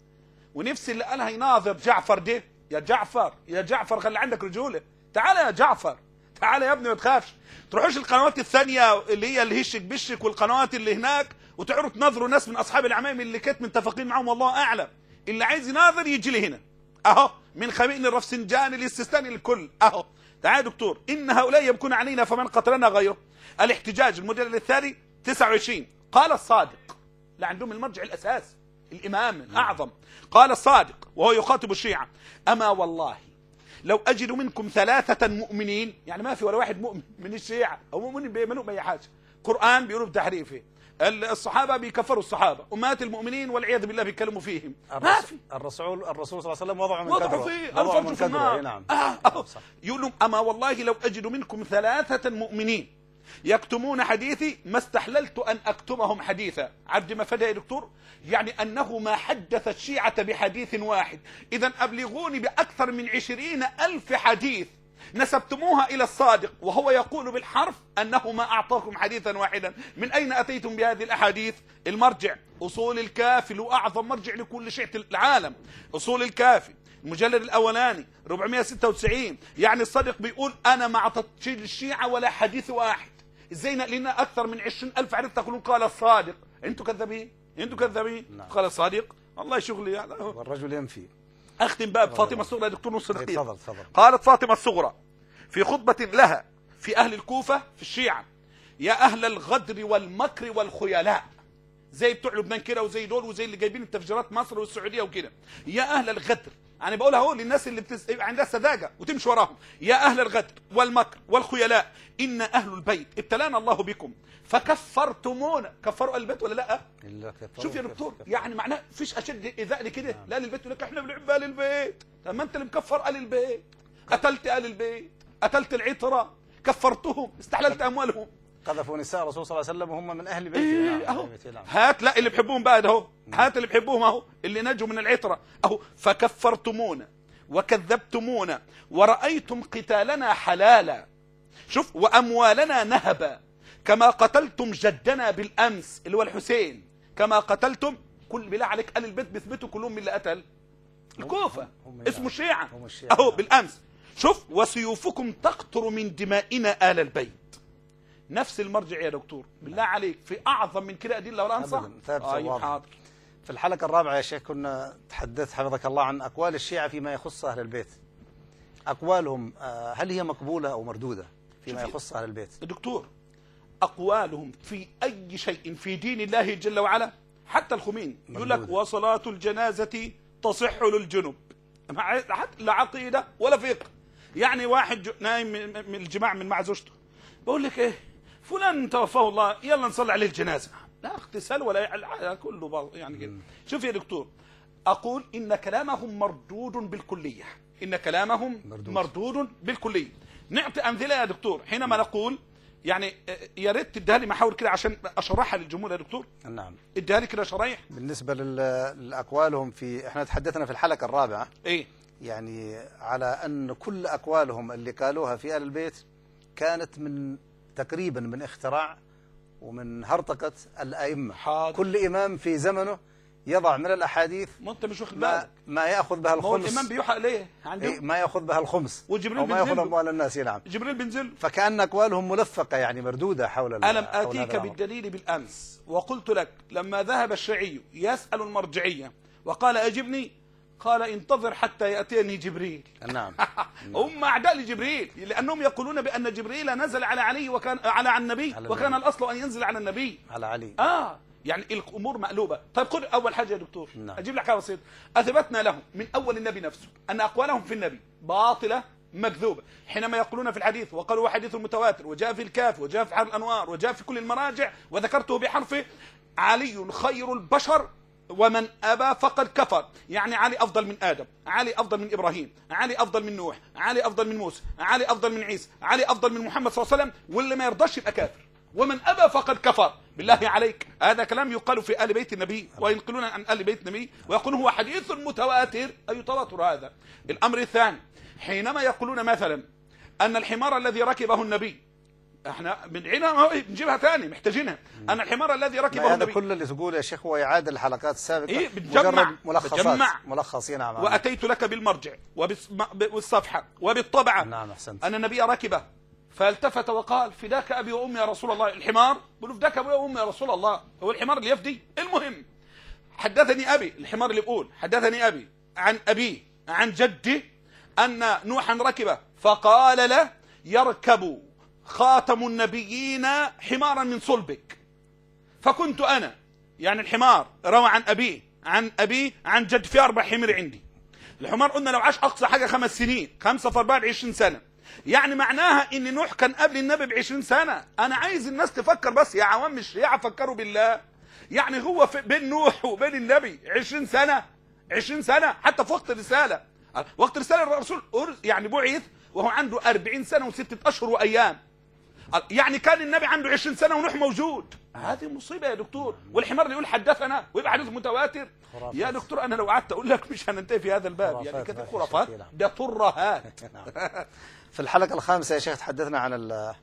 Speaker 2: ونفسي اللي قالها يناظر جعفر ده. يا جعفر يا جعفر خلي عندك رجوله، تعال يا جعفر، تعال يا ابني ما تخافش. تروحوش القنوات الثانيه اللي هي اللي هشك بشك والقنوات اللي هناك وتعرفوا تناظروا ناس من اصحاب العمايم اللي كانت متفقين معهم والله اعلم. اللي عايز يناظر يجي لي هنا اهو، من خميل الرفسنجاني للسيستاني الكل اهو. تعال يا دكتور، ان هؤلاء يبكون علينا فمن قتلنا غيره. الاحتجاج المجلد الثاني تسعة وعشرين. قال الصادق، لا عندهم المرجع الاساس الامام الاعظم، قال الصادق وهو يخاطب الشيعة: اما والله لو اجد منكم ثلاثة مؤمنين، يعني ما في ولا واحد مؤمن من الشيعة او مؤمنين بيؤمنوا باي حاجة، قرآن بيقولوا بتحريفه، الصحابة بيكفروا الصحابة، امهات المؤمنين والعياذ بالله بيتكلموا فيهم، ما في.
Speaker 1: الرسول الرسول صلى الله عليه وسلم وضعوا من
Speaker 2: وضعوا فيه الفرج في النار.
Speaker 1: نعم.
Speaker 2: آه آه. يقول لهم: اما والله لو اجد منكم ثلاثة مؤمنين يكتمون حديثي ما استحللت أن أكتمهم حديثا. عبد ما فدا يا دكتور، يعني أنه ما حدث الشيعة بحديث واحد. إذا أبلغوني بأكثر من عشرين ألف حديث نسبتموها إلى الصادق وهو يقول بالحرف أنه ما أعطاكم حديثا واحدا. من أين أتيتم بهذه الأحاديث؟ المرجع أصول الكافي، له أعظم مرجع لكل شيعة العالم، أصول الكافي المجلد الأولاني أربعمائة وستة وتسعين. يعني الصادق بيقول أنا ما أعطيتش الشيعة ولا حديث واحد. ازاي لنا اكثر من عشرين ألف حديث تقولون قال الصادق؟ انتوا كذابين، انتوا كذابين. نعم. قال الصادق، والله شغلي هذا.
Speaker 1: والرجل ينفي.
Speaker 2: اختم بقى بفاطمه الصغرى يا دكتور نص دقيقه.
Speaker 1: تفضل تفضل.
Speaker 2: قالت فاطمه الصغرى في خطبه لها في اهل الكوفه في الشيعه: يا اهل الغدر والمكر والخيلاء، زي بتوع لبنان كده وزي دول وزي اللي جايبين التفجيرات مصر والسعوديه وكده. يا اهل الغدر، انا بقولها اهو للناس اللي بتس... عندها سذاجه وتمشي وراهم: يا اهل الغدر والمكر والخيلاء، ان اهل البيت ابتلانا الله بكم فكفرتمونا. كفروا اهل البيت ولا لا؟ شوف يا دكتور، يعني معناه فيش اشد ايذاء لكده. لا اهل البيت يقول لك احنا بنحب اهل البيت. طب ما انت اللي مكفر اهل البيت، قتلت اهل البيت، قتلت العطره، كفرتهم، استحللت اموالهم،
Speaker 1: قذفوا نساء الرسول صلى الله عليه وسلم وهم من اهل بيته.
Speaker 2: إيه اهو. هات لا اللي بحبوهم بقى اهو، هات اللي بحبوهم اهو، اللي نجوا من العطره اهو. فكفرتمونا وكذبتمونا ورأيتم قتالنا حلالا، شوف، واموالنا نهبا، كما قتلتم جدنا بالامس اللي هو الحسين، كما قتلتم كل. بالله عليك اهل البيت بيثبتوا كلهم من اللي قتل الكوفه، اسمه الشيعه اهو بالامس. شوف، وسيوفكم تقطر من دمائنا آل البيت. نفس المرجع يا دكتور، بالله عليك في اعظم من كده ادله ولا انصح؟
Speaker 1: آه حاضر. في الحلقه الرابعه يا شيخ كنا تحدثت حفظك الله عن اقوال الشيعه فيما يخص اهل البيت. اقوالهم هل هي مقبوله او مردوده فيما يخص اهل البيت؟
Speaker 2: دكتور، اقوالهم في اي شيء في دين الله جل وعلا، حتى الخميني يقول لك وصلاه الجنازه تصح للجنب، لا عقيده ولا فقه. يعني واحد نايم من الجماع من مع زوجته، بقول لك ايه، فلان توفاه الله، يلا نصلي عليه الجنازه، لا اغتسال ولا كله يعني كده. شوف يا دكتور، اقول ان كلامهم مردود بالكليه، ان كلامهم مردود, مردود بالكليه. نعطي امثله يا دكتور حينما نقول، يعني يا ريت تديها لي محاور كده عشان اشرحها للجمهور يا دكتور.
Speaker 1: نعم،
Speaker 2: اديها لي كده شرايح.
Speaker 1: بالنسبه لاقوالهم في، احنا تحدثنا في الحلقه الرابعه
Speaker 2: ايه،
Speaker 1: يعني على ان كل اقوالهم اللي قالوها في اهل البيت كانت من تقريبا من اختراع ومن هرطقة الأئمة.
Speaker 2: حاضر.
Speaker 1: كل إمام في زمنه يضع من الأحاديث
Speaker 2: ما أنت مش واخد
Speaker 1: ما,
Speaker 2: بالك
Speaker 1: ما يأخذ بها الخمس.
Speaker 2: ما هو الإمام بيوحى ليه
Speaker 1: إيه، ما يأخذ بها الخمس
Speaker 2: وجبريل
Speaker 1: ما يأخذ أموال الناس. نعم،
Speaker 2: جبريل بينزل.
Speaker 1: فكأن أقوالهم ملفقة يعني مردودة حول.
Speaker 2: ألم آتيك بالدليل بالأمس وقلت لك لما ذهب الشيعي يسأل المرجعية وقال أجبني، قال انتظر حتى يأتيني جبريل.
Speaker 1: نعم.
Speaker 2: هم أعداء لجبريل لأنهم يقولون بأن جبريل نزل على علي وكان على النبي، وكان الأصل أن ينزل على النبي
Speaker 1: على علي.
Speaker 2: آه يعني الأمور مقلوبة. طيب خذ أول حاجة يا دكتور.
Speaker 1: نعم.
Speaker 2: أجيب لك حاجة بسيطة. أثبتنا لهم من أول النبي نفسه أن أقوالهم في النبي باطلة مكذوبة، حينما يقولون في الحديث وقالوا حديث متواتر وجاء في الكاف وجاء في حرف الأنوار وجاء في كل المراجع وذكرته بحرفه: علي خير البشر ومن أبى فقد كفر، يعني علي أفضل من آدم، علي أفضل من إبراهيم، علي أفضل من نوح، علي أفضل من موسى، علي أفضل من عيسى، علي أفضل من محمد صلى الله عليه وسلم، واللي ما يرضاش يبقى كافر. ومن أبى فقد كفر. بالله عليك، هذا كلام يقال في آل بيت النبي، وينقلون عن آل بيت النبي ويقولون هو حديث متواتر. أي تواتر هذا؟ الأمر الثاني، حينما يقولون مثلا أن الحمار الذي ركبه النبي، احنا بنعينها بنجيبها ثاني محتاجينها، أن الحمار الذي ركبه النبي،
Speaker 1: كل اللي تقول يا شيخ هو إعادة الحلقات السابقة.
Speaker 2: إيه بتجمع
Speaker 1: ملخصات
Speaker 2: بتجمع
Speaker 1: ملخصين. نعم.
Speaker 2: وأتيت لك بالمرجع وبالصفحة وبالطبعة.
Speaker 1: نعم أحسنت.
Speaker 2: أن النبي ركبه فالتفت وقال فداك أبي وأمي يا رسول الله. الحمار بيقولوا فداك أبي وأمي يا رسول الله، هو الحمار اللي يفدي؟ المهم حدثني أبي، الحمار اللي بقول حدثني أبي عن أبي عن جدي أن نوحا ركبه فقال له يركب خاتم النبيين حمارا من صلبك، فكنت أنا، يعني الحمار روى عن أبي عن أبي عن جد في أربع حمير عندي. الحمار قلنا لو عاش أقصى حاجة خمس سنين، خمسة في أربعة بعشرين سنة، يعني معناها إن نوح كان قبل النبي بعشرين سنة. أنا عايز الناس تفكر بس يا عوام الشيعة، فكروا بالله، يعني هو في بين نوح وبين النبي عشرين سنة، عشرين سنة حتى في وقت الرسالة. وقت الرسالة الرسول يعني بعث وهو عنده أربعين سنة وستة أشهر وأيام، يعني كان النبي عنده عشرين سنة ونوح موجود. هذه مصيبة يا دكتور. والحمار اللي يقول حدثنا ويبقى حديث متواتر خرافات. يا دكتور أنا لو قعدت أقول لك مش هننتهي في هذا الباب، يعني كده خرافات، ده ترهات.
Speaker 1: في الحلقة الخامسة يا شيخ تحدثنا عن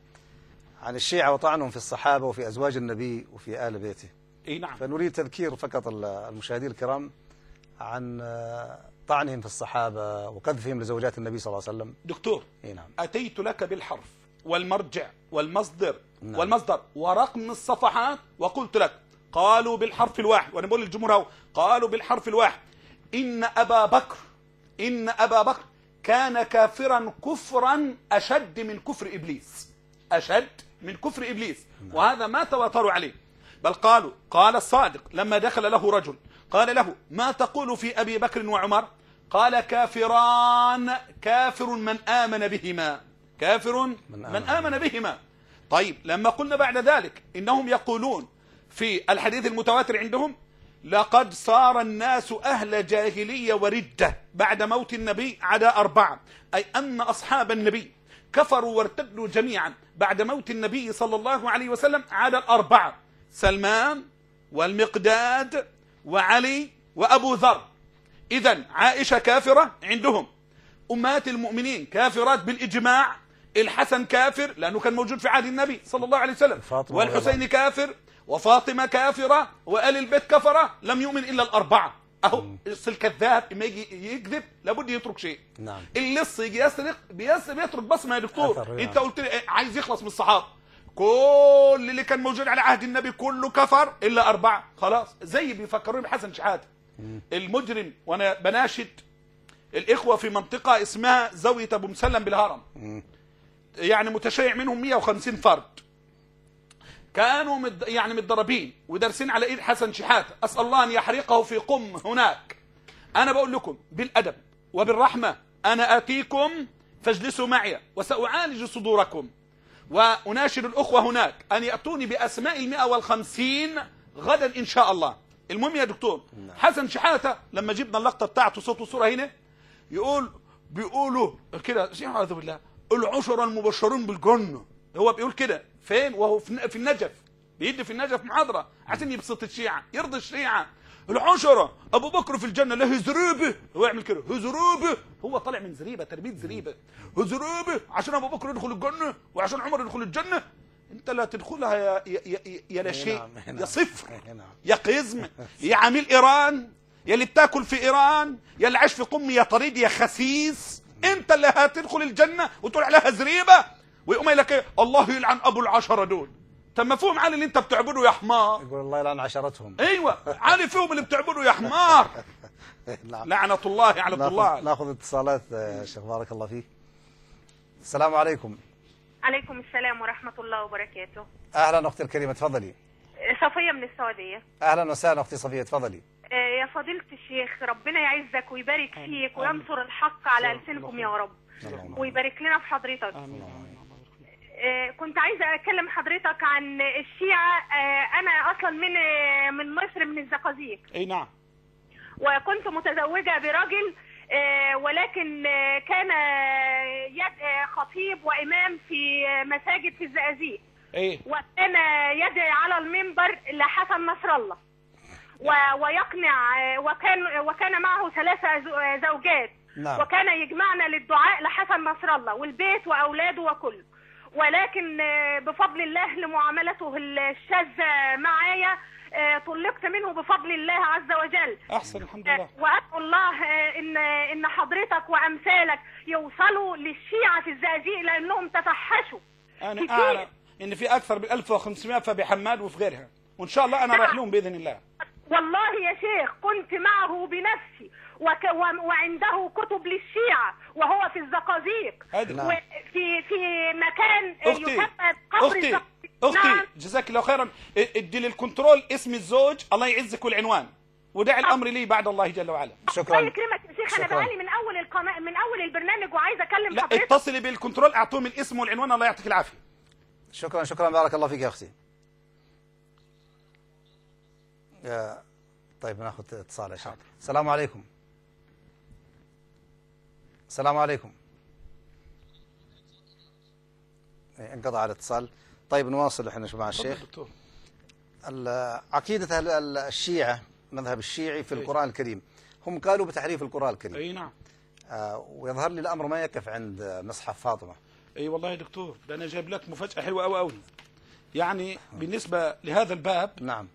Speaker 1: عن الشيعة وطعنهم في الصحابة وفي أزواج النبي وفي آل بيته.
Speaker 2: اي نعم.
Speaker 1: فنريد تذكير فقط المشاهدين الكرام عن طعنهم في الصحابة وقذفهم لزوجات النبي صلى الله عليه وسلم.
Speaker 2: دكتور
Speaker 1: اي نعم.
Speaker 2: أتيت لك بالحرف والمرجع والمصدر
Speaker 1: نعم.
Speaker 2: والمصدر ورقم الصفحات، وقلت لك قالوا بالحرف الواحد، وانا بقول للجمهور اهو قالوا بالحرف الواحد ان ابا بكر ان ابا بكر كان كافرا كفرا اشد من كفر ابليس، اشد من كفر ابليس. نعم. وهذا ما تواتروا عليه، بل قالوا قال الصادق لما دخل له رجل قال له ما تقول في ابي بكر وعمر؟ قال كافران، كافر من آمن بهما، كافر من, من آمن بهما. طيب لما قلنا بعد ذلك إنهم يقولون في الحديث المتواتر عندهم لقد صار الناس أهل جاهلية وردة بعد موت النبي عدا أربعة، أي أن أصحاب النبي كفروا وارتدوا جميعا بعد موت النبي صلى الله عليه وسلم عدا الأربعة: سلمان والمقداد وعلي وأبو ذر. إذن عائشة كافرة عندهم، أمهات المؤمنين كافرات بالإجماع، الحسن كافر لأنه كان موجود في عهد النبي صلى الله عليه وسلم، والحسين كافر، وفاطمة كافرة، وآل البيت كفرة، لم يؤمن إلا الأربعة. أهو الكذاب لما يجي يكذب لابد يترك شيء. نعم. اللص يجي يسرق بيترك بصمة يا دكتور. يعني. أنت قلت لي عايز يخلص من الصحابة، كل اللي كان موجود على عهد النبي كله كفر إلا أربعة، خلاص. زي بيفكرون بحسن شحاتة المجرم. وانا بناشد الاخوه في منطقه اسمها زاويه ابو مسلم بالهرم، يعني متشيع منهم مئة وخمسين فرد، كانوا مد يعني متضربين ودارسين على ايد حسن شحاته، اسال الله ان يحرقه في قم هناك. انا بقول لكم بالادب وبالرحمه، انا اتيكم فاجلسوا معي وساعالج صدوركم، واناشد الاخوه هناك ان ياتوني باسماء المئة والخمسين غدا ان شاء الله. المهم يا دكتور حسن شحاته لما جبنا اللقطه بتاعته صوت وصوره هنا يقول بيقولوا كده اعوذ بالله العشره المبشرون بالجنه، هو بيقول كده فين وهو في النجف، بيدي في النجف محاضره عشان يبسط الشيعه يرضي الشيعه. العشره ابو بكر في الجنه له زريبه، هو يعمل كده زريبه، هو طالع من زريبه تربيه زريبه، زريبه عشان ابو بكر يدخل الجنه وعشان عمر يدخل الجنه. انت لا تدخلها يا يا يا, يا لا شيء، يا صفر، يا قزم، يا عميل ايران، يا اللي بتاكل في ايران، يا اللي عايش في قم يا طريد يا خسيس. انت اللي هتدخل الجنه وتقول عليها زريبه ويقوم لك ايه الله يلعن ابو العشره دول. طب مفهوم علي اللي انت بتعبده يا حمار؟
Speaker 1: يقول الله يلعن عشرتهم.
Speaker 2: ايوه علي فيهم اللي بتعبده يا حمار. لعنه الله على الضلال.
Speaker 1: ناخذ اتصالات يا شيخ بارك الله فيك. السلام عليكم.
Speaker 5: عليكم السلام ورحمة الله وبركاته.
Speaker 1: أهلا أختي الكريمة تفضلي.
Speaker 5: صفية من السعودية.
Speaker 1: أهلا وسهلا أختي صفية تفضلي.
Speaker 5: يا فضيلة الشيخ ربنا يعزك ويبارك فيك وينصر الحق على ألسنكم يا رب ويبارك لنا في حضرتك. كنت عايزة أكلم حضرتك عن الشيعة. أنا أصلا من من مصر من الزقازيق.
Speaker 2: أي نعم.
Speaker 5: وكنت متزوجة برجل ولكن كان خطيب وإمام في مساجد في الزقازيق.
Speaker 2: ايه
Speaker 5: وكان يدعي على المنبر لحسن نصر الله ويقنع، وكان وكان معه ثلاثة زوجات. نعم. وكان يجمعنا للدعاء لحسن نصر الله والبيت وأولاده وكله، ولكن بفضل الله لمعاملته الشاذة معايا طلقت منه بفضل الله عز وجل.
Speaker 2: احسن الحمد لله.
Speaker 5: وادعو الله ان ان حضرتك وامثالك يوصلوا للشيعة في الزقازيق لانهم تفحشوا.
Speaker 2: انا اعلم ان في اكثر من ألف وخمسمائة في حماد وفي غيرها، وان شاء الله انا رايح لهم باذن الله.
Speaker 5: والله يا شيخ كنت معه بنفسي وك... وعنده كتب للشيعة وهو في الزقازيق. وفي في مكان يسمى قبر
Speaker 2: اختي الزق... اختي نعم. جزاك الله خيرا. ادي للكنترول اسم الزوج الله يعزك والعنوان ودع الامر لي بعد الله جل وعلا.
Speaker 5: شكرا. الله يكرمك يا شيخ. انا بقالي من اول القناه من اول البرنامج وعايزه اكلم
Speaker 2: لا حضرتك. اتصلي بالكنترول اعطوهم الاسم والعنوان الله يعطيك العافيه.
Speaker 1: شكرا شكرا بارك الله فيك يا اختي. يا طيب ناخذ اتصال يا شباب. السلام عليكم. السلام عليكم. انقطع الاتصال. طيب نواصل احنا مع الشيخ. عقيدة الشيعة مذهب الشيعي في القرآن الكريم، هم قالوا بتحريف القرآن الكريم.
Speaker 2: اي نعم.
Speaker 1: آه ويظهر لي الامر ما يقف عند مصحف فاطمة.
Speaker 2: اي والله يا دكتور ده انا جايب لك مفاجأة حلوة قوي قوي. يعني بالنسبة لهذا الباب
Speaker 1: نعم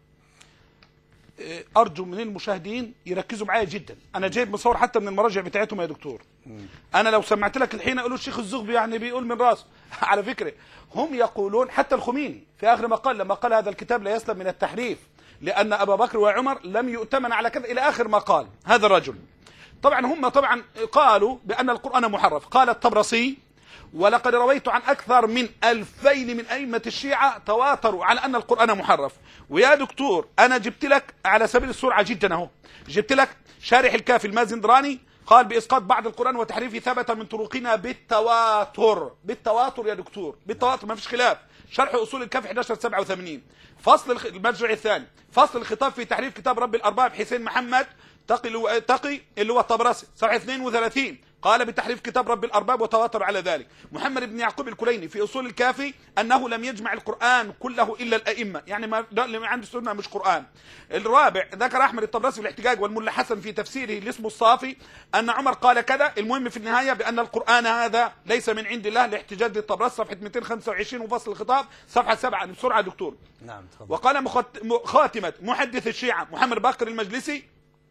Speaker 2: ارجو من المشاهدين يركزوا معايا جدا. انا جايب مصور حتى من المراجع بتاعتهم يا دكتور. مم. انا لو سمعت لك الحين اقولوا الشيخ الزغبي يعني بيقول من راسه. على فكره هم يقولون حتى الخميني في اخر ما قال لما قال هذا الكتاب لا يسلم من التحريف لان ابا بكر وعمر لم يؤتمن على كذا الى اخر ما قال هذا الرجل. طبعا هم طبعا قالوا بان القران محرف. قال الطبرسي ولقد رويت عن أكثر من ألفين من أئمة الشيعة تواتروا على أن القرآن محرف. ويا دكتور أنا جبت لك على سبيل السرعة جدا أهو، جبت لك شارح الكافي المازندراني قال بإسقاط بعض القرآن وتحريفه ثبت من طرقنا بالتواتر. بالتواتر يا دكتور، بالتواتر ما فيش خلاف. شرح أصول الكافي أحد عشر سبعة وثمانين. فصل المرجع الثاني فصل الخطاب في تحريف كتاب رب الأرباب حسين محمد تقي تقي اللي هو الطبرسي صفحة اثنين وثلاثين قال بتحريف كتاب رب الأرباب وتواتر على ذلك. محمد بن يعقوب الكليني في أصول الكافي أنه لم يجمع القرآن كله إلا الأئمة، يعني ما اللي عند السنة مش قرآن. الرابع ذكر أحمد الطبرسي في الاحتجاج والملا حسن في تفسيره اللي اسمه الصافي أن عمر قال كذا. المهم في النهاية بأن القرآن هذا ليس من عند الله لاحتجاج الطبرسي صفحة مئتين وخمسة وعشرين وفصل الخطاب صفحة سبعة. بسرعة دكتور.
Speaker 1: نعم تفضل.
Speaker 2: وقال خاتمة محدث الشيعة محمد باقر المجلسي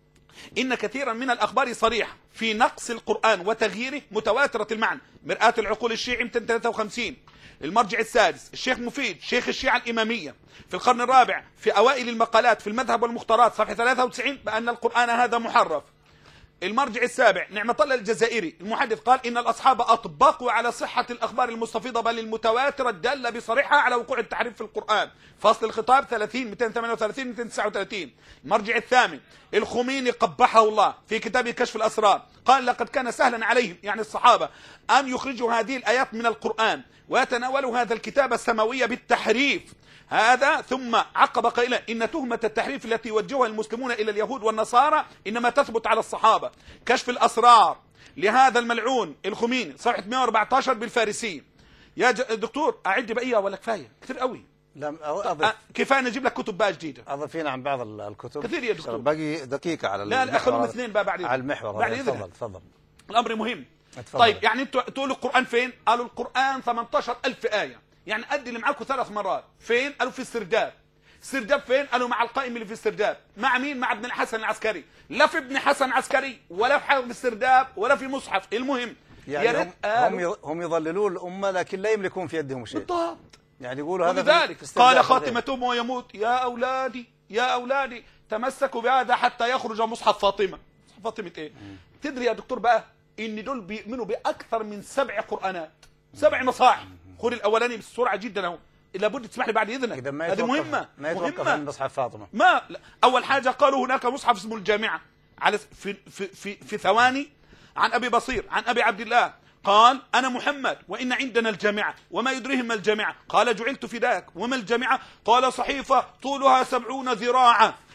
Speaker 2: إن كثيرا من الأخبار صريحة في نقص القرآن وتغييره متواترة المعنى. مرآة العقول الشيعي مئتين وثلاثة وخمسين. المرجع السادس الشيخ مفيد شيخ الشيعة الإمامية في القرن الرابع في أوائل المقالات في المذهب والمختارات صفحة ثلاثة وتسعين بأن القرآن هذا محرف. المرجع السابع نعمة الله الجزائري المحدث قال إن الأصحاب أطبقوا على صحة الأخبار المستفيضة بل المتواترة الدالة بصريحة على وقوع التحريف في القرآن. فصل الخطاب ثلاثين مئتين وثمانية وثلاثين مئتين وتسعة وثلاثين. المرجع الثامن الخميني قبحه الله في كتابه كشف الأسرار قال لقد كان سهلا عليهم يعني الصحابة أن يخرجوا هذه الآيات من القرآن ويتناولوا هذا الكتاب السماوي بالتحريف هذا. ثم عقب قائلا إن تهمة التحريف التي يوجهها المسلمون إلى اليهود والنصارى إنما تثبت على الصحابة. كشف الأسرار لهذا الملعون الخميني صفحة مئة وأربعة عشر بالفارسية. يا دكتور أعد بقية ولا كفاية كثير قوي؟
Speaker 1: لا أضف
Speaker 2: كفايه نجيب لك كتب بقى جديده.
Speaker 1: اضفينا عن بعض الكتب
Speaker 2: كثير يا دكتور.
Speaker 1: باقي دقيقه على
Speaker 2: لا لا اخذهم اثنين بقى بعد
Speaker 1: على المحور.
Speaker 2: بعد
Speaker 1: تفضل تفضل.
Speaker 2: الامر مهم.
Speaker 1: اتفضل.
Speaker 2: طيب يعني انتوا تقولوا القران فين؟ قالوا القران ثمانية عشر ألف آية، يعني قد اللي معاكم ثلاث مرات. فين؟ قالوا في السرداب. السرداب فين؟ قالوا مع القائم اللي في السرداب. مع مين؟ مع ابن الحسن العسكري. لا في ابن حسن عسكري ولا في حافظ السرداب ولا في مصحف. المهم
Speaker 1: يعني هم هم, هم يضللون الامه لكن لا يملكون في يدهم شيء.
Speaker 2: بالضبط.
Speaker 1: يعني يقولوا هذا
Speaker 2: لذلك قال خاتمتهم ويموت يا أولادي يا أولادي تمسكوا بهذا حتى يخرج مصحف فاطمة. مصحف فاطمة إيه؟ مم. تدري يا دكتور بقى إن دول بيؤمنوا بأكثر من سبع قرآنات سبع مصاحف. خذ الأولاني بسرعة جدا أهو لابد تسمح لي بعد إذنك هذه مهمة.
Speaker 1: ما يتوقف عن مصحف فاطمة.
Speaker 2: ما لا. أول حاجة قالوا هناك مصحف اسمه الجامعة على في في في, في ثواني عن أبي بصير عن أبي عبد الله قال أنا محمد وإن عندنا الجامعة وما يدريهم ما الجامعة. قال جعلت فداك وما الجامعة؟ قال صحيفة طولها سبعون ذراعا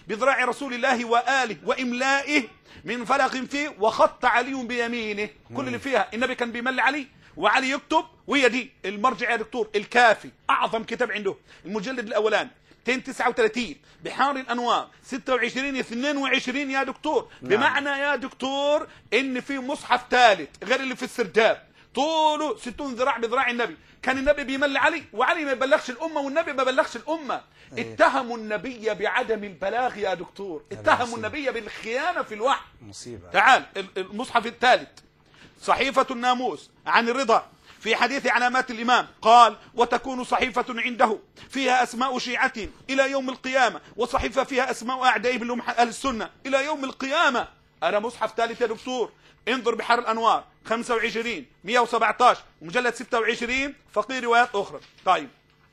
Speaker 2: بذراع رسول الله وآله وإملائه من فلق فيه وخط علي بيمينه. كل اللي فيها النبي كان بيملي علي وعلي يكتب، وهي دي المرجع يا دكتور الكافي، أعظم كتاب عنده، المجلد الأولاني مئتين وتسعة وثلاثين، بحار الأنوار ستة وعشرين اثنين وعشرين يا دكتور. نعم. بمعنى يا دكتور إن في مصحف ثالث غير اللي في السرداب طوله ستون ذراع بذراع النبي، كان النبي بيملي علي وعلي ما يبلغش الأمة والنبي ما بلغش الأمة. أيه. اتهموا النبي بعدم البلاغ يا دكتور، اتهموا النبي بالخيانة في الوحي. مصيبة. تعال المصحف الثالث صحيفة الناموس عن الرضا في حديث علامات الإمام قال: وتكون صحيفة عنده فيها أسماء شيعة إلى يوم القيامة، وصحيفة فيها أسماء أعدائهم اللي هم أهل السنة إلى يوم القيامة. أنا مصحف ثالث يا دكتور، انظر بحر الأنوار خمسة وعشرين مئة وسبعة عشر مجلد ستة وعشرين، فقيه روايات أخرى. طيب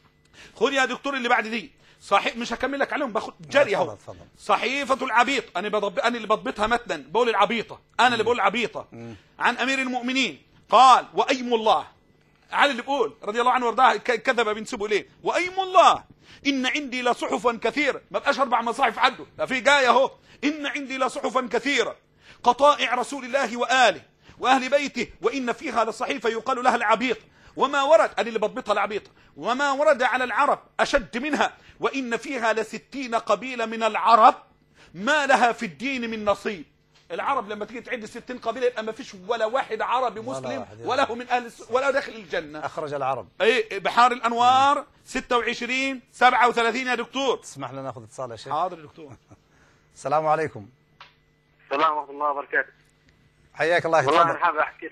Speaker 2: خذ يا دكتور اللي بعد دي صحيح، مش هكمل لك عليهم، باخد جري اهو. صحيفة العبيط، انا بضب... انا اللي بضبطها متنا، بقول العبيطة، انا اللي بقول العبيطة. عن امير المؤمنين قال: وايم الله، علي اللي بقول رضي الله عنه وارضاه، كذب بنسبه ليه، وايم الله ان عندي لصحفا كثيرة، ما بقاش اربع مصاحف عنده، لا في جايه اهو، ان عندي لصحفا كثيرة قطائع رسول الله واله واهل بيته، وان فيها لصحيفة يقال لها العبيط، وما ورد، أنا اللي بضبطها العبيطة، وما ورد على العرب أشد منها، وإن فيها لستين قبيلة من العرب ما لها في الدين من نصيب. العرب لما تيجي تعد ستين قبيلة يبقى ما فيش ولا واحد عربي مسلم ولا هو من أهل ولا داخل الجنة.
Speaker 1: أخرج العرب.
Speaker 2: أي بحار الأنوار ستة وعشرين سبعة وثلاثين يا دكتور.
Speaker 1: تسمح لنا ناخذ اتصال يا شيخ؟
Speaker 2: حاضر يا دكتور.
Speaker 1: السلام عليكم.
Speaker 4: السلام ورحمة الله وبركاته.
Speaker 1: حياك الله.
Speaker 4: والله أنا حابب أحكي.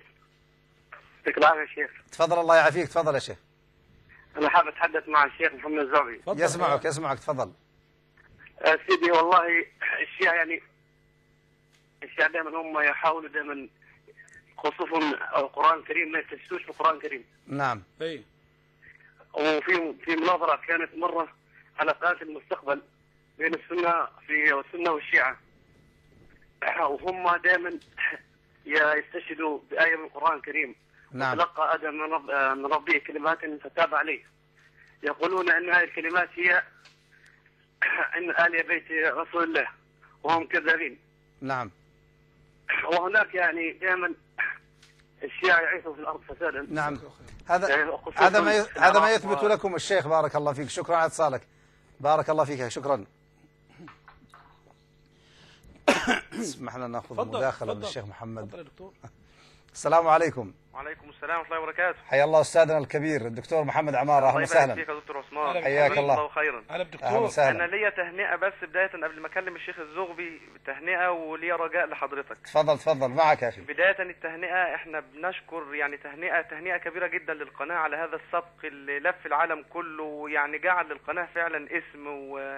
Speaker 4: يعطيك العافية يا شيخ.
Speaker 1: تفضل الله يعافيك، تفضل يا شيخ.
Speaker 4: أنا حابب أتحدث مع الشيخ محمد الزعبي.
Speaker 1: يسمعك يسمعك تفضل.
Speaker 4: أه سيدي والله الشيعة يعني الشيعة دائما هم يحاولوا دائما خصوصا القرآن الكريم ما يفتشوش في القرآن الكريم.
Speaker 1: نعم.
Speaker 2: اي.
Speaker 4: وفي في مناظرة كانت مرة على قناة المستقبل بين السنة في السنة والشيعة، وهم دائما يستشهدوا بآية من القرآن الكريم. نعم. تلقى آدم من, رب من ربه كلمات فتاب عليه، يقولون أن هذه الكلمات هي أن آل بيت رسول الله، وهم كذابين.
Speaker 1: نعم.
Speaker 4: وهناك يعني دائما الشيعة يعيشوا في الأرض فسادا.
Speaker 1: نعم. هذا هذا ما هذا ما يثبت لكم الشيخ. بارك الله فيك، شكرا على اتصالك. بارك الله فيك، شكرا. اسمح لنا ناخذ مداخله من الشيخ محمد. السلام عليكم.
Speaker 6: وعليكم السلام ورحمة الله وبركاته.
Speaker 1: حيا الله أستاذنا الكبير الدكتور محمد عمار، أهلا وسهلا.
Speaker 6: الله يبارك فيك يا دكتور عثمان.
Speaker 1: حياك الله.
Speaker 6: الله خيرا.
Speaker 2: أهلا دكتور.
Speaker 6: أنا ليا تهنئة بس بداية قبل ما أكلم الشيخ الزغبي، تهنئة وليا رجاء لحضرتك.
Speaker 1: تفضل تفضل معك يا أخي.
Speaker 6: بداية التهنئة إحنا بنشكر يعني تهنئة تهنئة كبيرة جدا للقناة على هذا السبق اللي لف العالم كله، ويعني جعل للقناة فعلا اسم و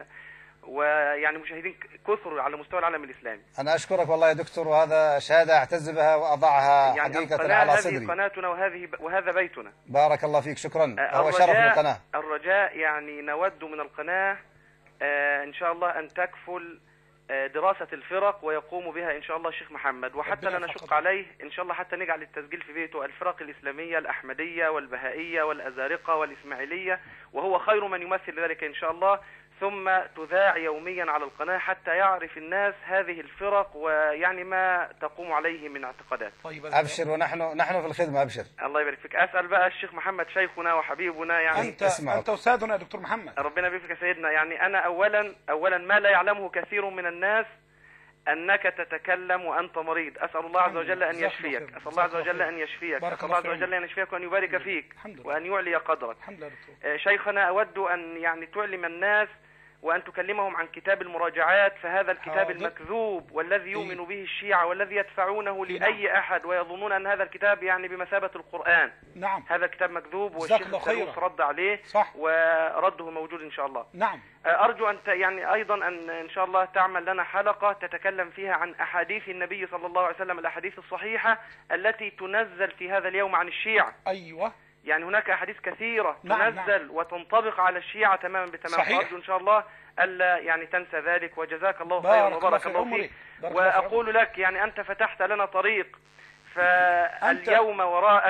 Speaker 6: ويعني مشاهدين كثر على مستوى العالم الإسلامي.
Speaker 1: أنا أشكرك والله يا دكتور، وهذا شهادة أعتز بها وأضعها يعني حقيقة على صدري.
Speaker 6: هذه قناتنا وهذه وهذا بيتنا.
Speaker 1: بارك الله فيك، شكرا. هو شرف للقناة.
Speaker 6: الرجاء يعني نود من القناة آه إن شاء الله أن تكفل آه دراسة الفرق ويقوم بها إن شاء الله الشيخ محمد، وحتى لا نشق عليه إن شاء الله حتى نجعل التسجيل في بيته الفرق الإسلامية الأحمدية والبهائية والأزارقة والإسماعيلية، وهو خير من يمثل ذلك إن شاء الله، ثم تذاع يوميا على القناة حتى يعرف الناس هذه الفرق ويعني ما تقوم عليه من اعتقادات.
Speaker 1: طيب أبشر، ونحن نحن في الخدمة. أبشر.
Speaker 6: الله يبارك فيك. أسأل بقى الشيخ محمد شيخنا وحبيبنا يعني
Speaker 2: أنت اسمع. أنت أستاذنا يا دكتور محمد.
Speaker 6: ربنا يبارك فيك يا سيدنا. يعني أنا أولا أولا ما لا يعلمه كثير من الناس أنك تتكلم وأنت مريض. أسأل الله عز وجل أن يشفيك. أسأل الله عز وجل أن يشفيك. أسأل الله عز وجل أن يشفيك وأن يبارك فيك وأن يعلي قدرك. شيخنا أود أن يعني تعلم الناس وأن تكلمهم عن كتاب المراجعات، فهذا الكتاب المكذوب والذي يؤمن به الشيعة والذي يدفعونه لأي أحد ويظنون أن هذا الكتاب يعني بمثابة القرآن.
Speaker 2: نعم.
Speaker 6: هذا الكتاب مكذوب والشيخ السلوس رد عليه.
Speaker 2: صح.
Speaker 6: ورده موجود إن شاء الله.
Speaker 2: نعم.
Speaker 6: أرجو أن يعني أيضا أن إن شاء الله تعمل لنا حلقة تتكلم فيها عن أحاديث النبي صلى الله عليه وسلم، الأحاديث الصحيحة التي تنزل في هذا اليوم عن الشيعة.
Speaker 2: أيوة. يعني
Speaker 6: هناك أحاديث كثيرة
Speaker 2: نعم
Speaker 6: تنزل نعم. وتنطبق على الشيعة تماما بتمام. فأرجو إن شاء الله ألا يعني تنسى ذلك، وجزاك الله خيرا وبارك الله فيك. وأقول لك يعني أنت فتحت لنا طريق، فاليوم وراءك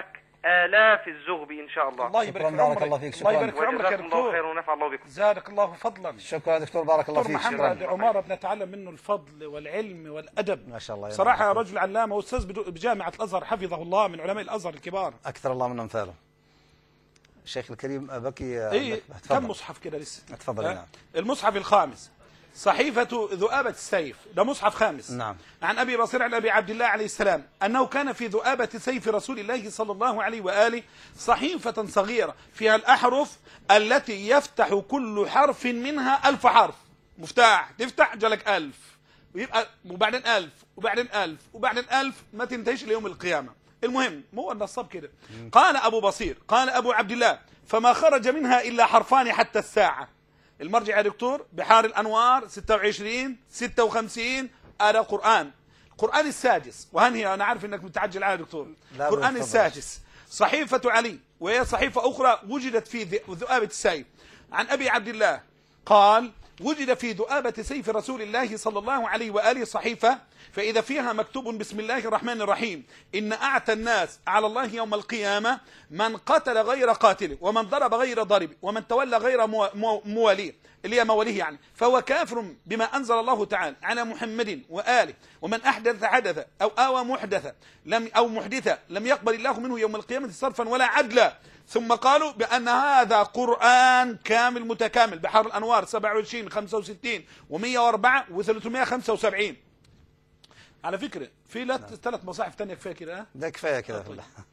Speaker 6: آلاف الزغبي إن شاء الله.
Speaker 2: الله يبارك في
Speaker 1: بارك
Speaker 2: عمرك.
Speaker 1: الله فيك. شكرا.
Speaker 2: الله يبارك في عمرك يا
Speaker 6: وجزاكم الله
Speaker 2: دكتور.
Speaker 6: خير ونفع الله بكم.
Speaker 2: زادك الله فضلا.
Speaker 1: شكرا دكتور، بارك الله
Speaker 2: دكتور
Speaker 1: فيك.
Speaker 2: محمد
Speaker 1: شكرا.
Speaker 2: عمارة بنتعلم منه الفضل والعلم والأدب.
Speaker 1: ما شاء الله.
Speaker 2: صراحة رجل علامة وأستاذ بجامعة الأزهر حفظه الله، من علماء الأزهر الكبار.
Speaker 1: أكثر الله من أمثاله. الشيخ الكريم بكي.
Speaker 2: إيه كم مصحف كده لسه؟
Speaker 1: تفضل. نعم.
Speaker 2: المصحف الخامس صحيفة ذؤابة السيف، ده مصحف خامس.
Speaker 1: نعم.
Speaker 2: عن أبي بصير عن أبي عبد الله عليه السلام أنه كان في ذؤابة سيف رسول الله صلى الله عليه وآله صحيفة صغيرة فيها الأحرف التي يفتح كل حرف منها ألف حرف. مفتاح تفتح جالك ألف، ويبقى وبعدين ألف وبعدين ألف وبعدين ألف، ما تنتهيش ليوم القيامة. المهم مو النصاب كده. قال أبو بصير قال أبو عبد الله فما خرج منها إلا حرفان حتى الساعة. المرجع يا دكتور بحار الأنوار ستة وعشرين ستة وخمسين. هذا قرآن، القرآن السادس، وهني أنا عارف أنك متعجل على دكتور. القرآن السادس صحيفة علي، وهي صحيفة أخرى وجدت في ذؤابة السيف. عن أبي عبد الله قال وجد في ذؤابة سيف رسول الله صلى الله عليه وآله صحيفة فإذا فيها مكتوب بسم الله الرحمن الرحيم إن أعتى الناس على الله يوم القيامة من قتل غير قاتله ومن ضرب غير ضاربه ومن تولى غير مواليه، اللي هي مواليه يعني، فهو كافر بما أنزل الله تعالى على محمد وآله، ومن أحدث حدث أو آوى محدثا لم أو محدثا لم يقبل الله منه يوم القيامة صرفا ولا عدلا. ثم قالوا بأن هذا قرآن كامل متكامل. بحر الأنوار سبعة وعشرين خمسة وستين ومئة وأربعة وثلاثمئة وخمسة وسبعين. على فكرة في ثلاث مصاحف تانية كفاية كده.
Speaker 1: ده كفاية كده.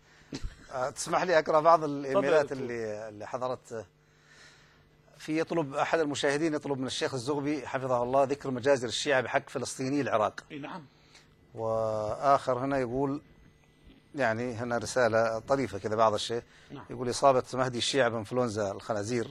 Speaker 1: تسمح لي أقرأ بعض الإيميلات اللي اللي حضرت. في يطلب أحد المشاهدين يطلب من الشيخ الزغبي حفظه الله ذكر مجازر الشيعة بحق فلسطيني العراق.
Speaker 2: نعم.
Speaker 1: وآخر هنا يقول يعني هنا رسالة طريفة كذا بعض الشيء. نعم. يقول إصابة مهدي الشيعة بإنفلونزا الخنازير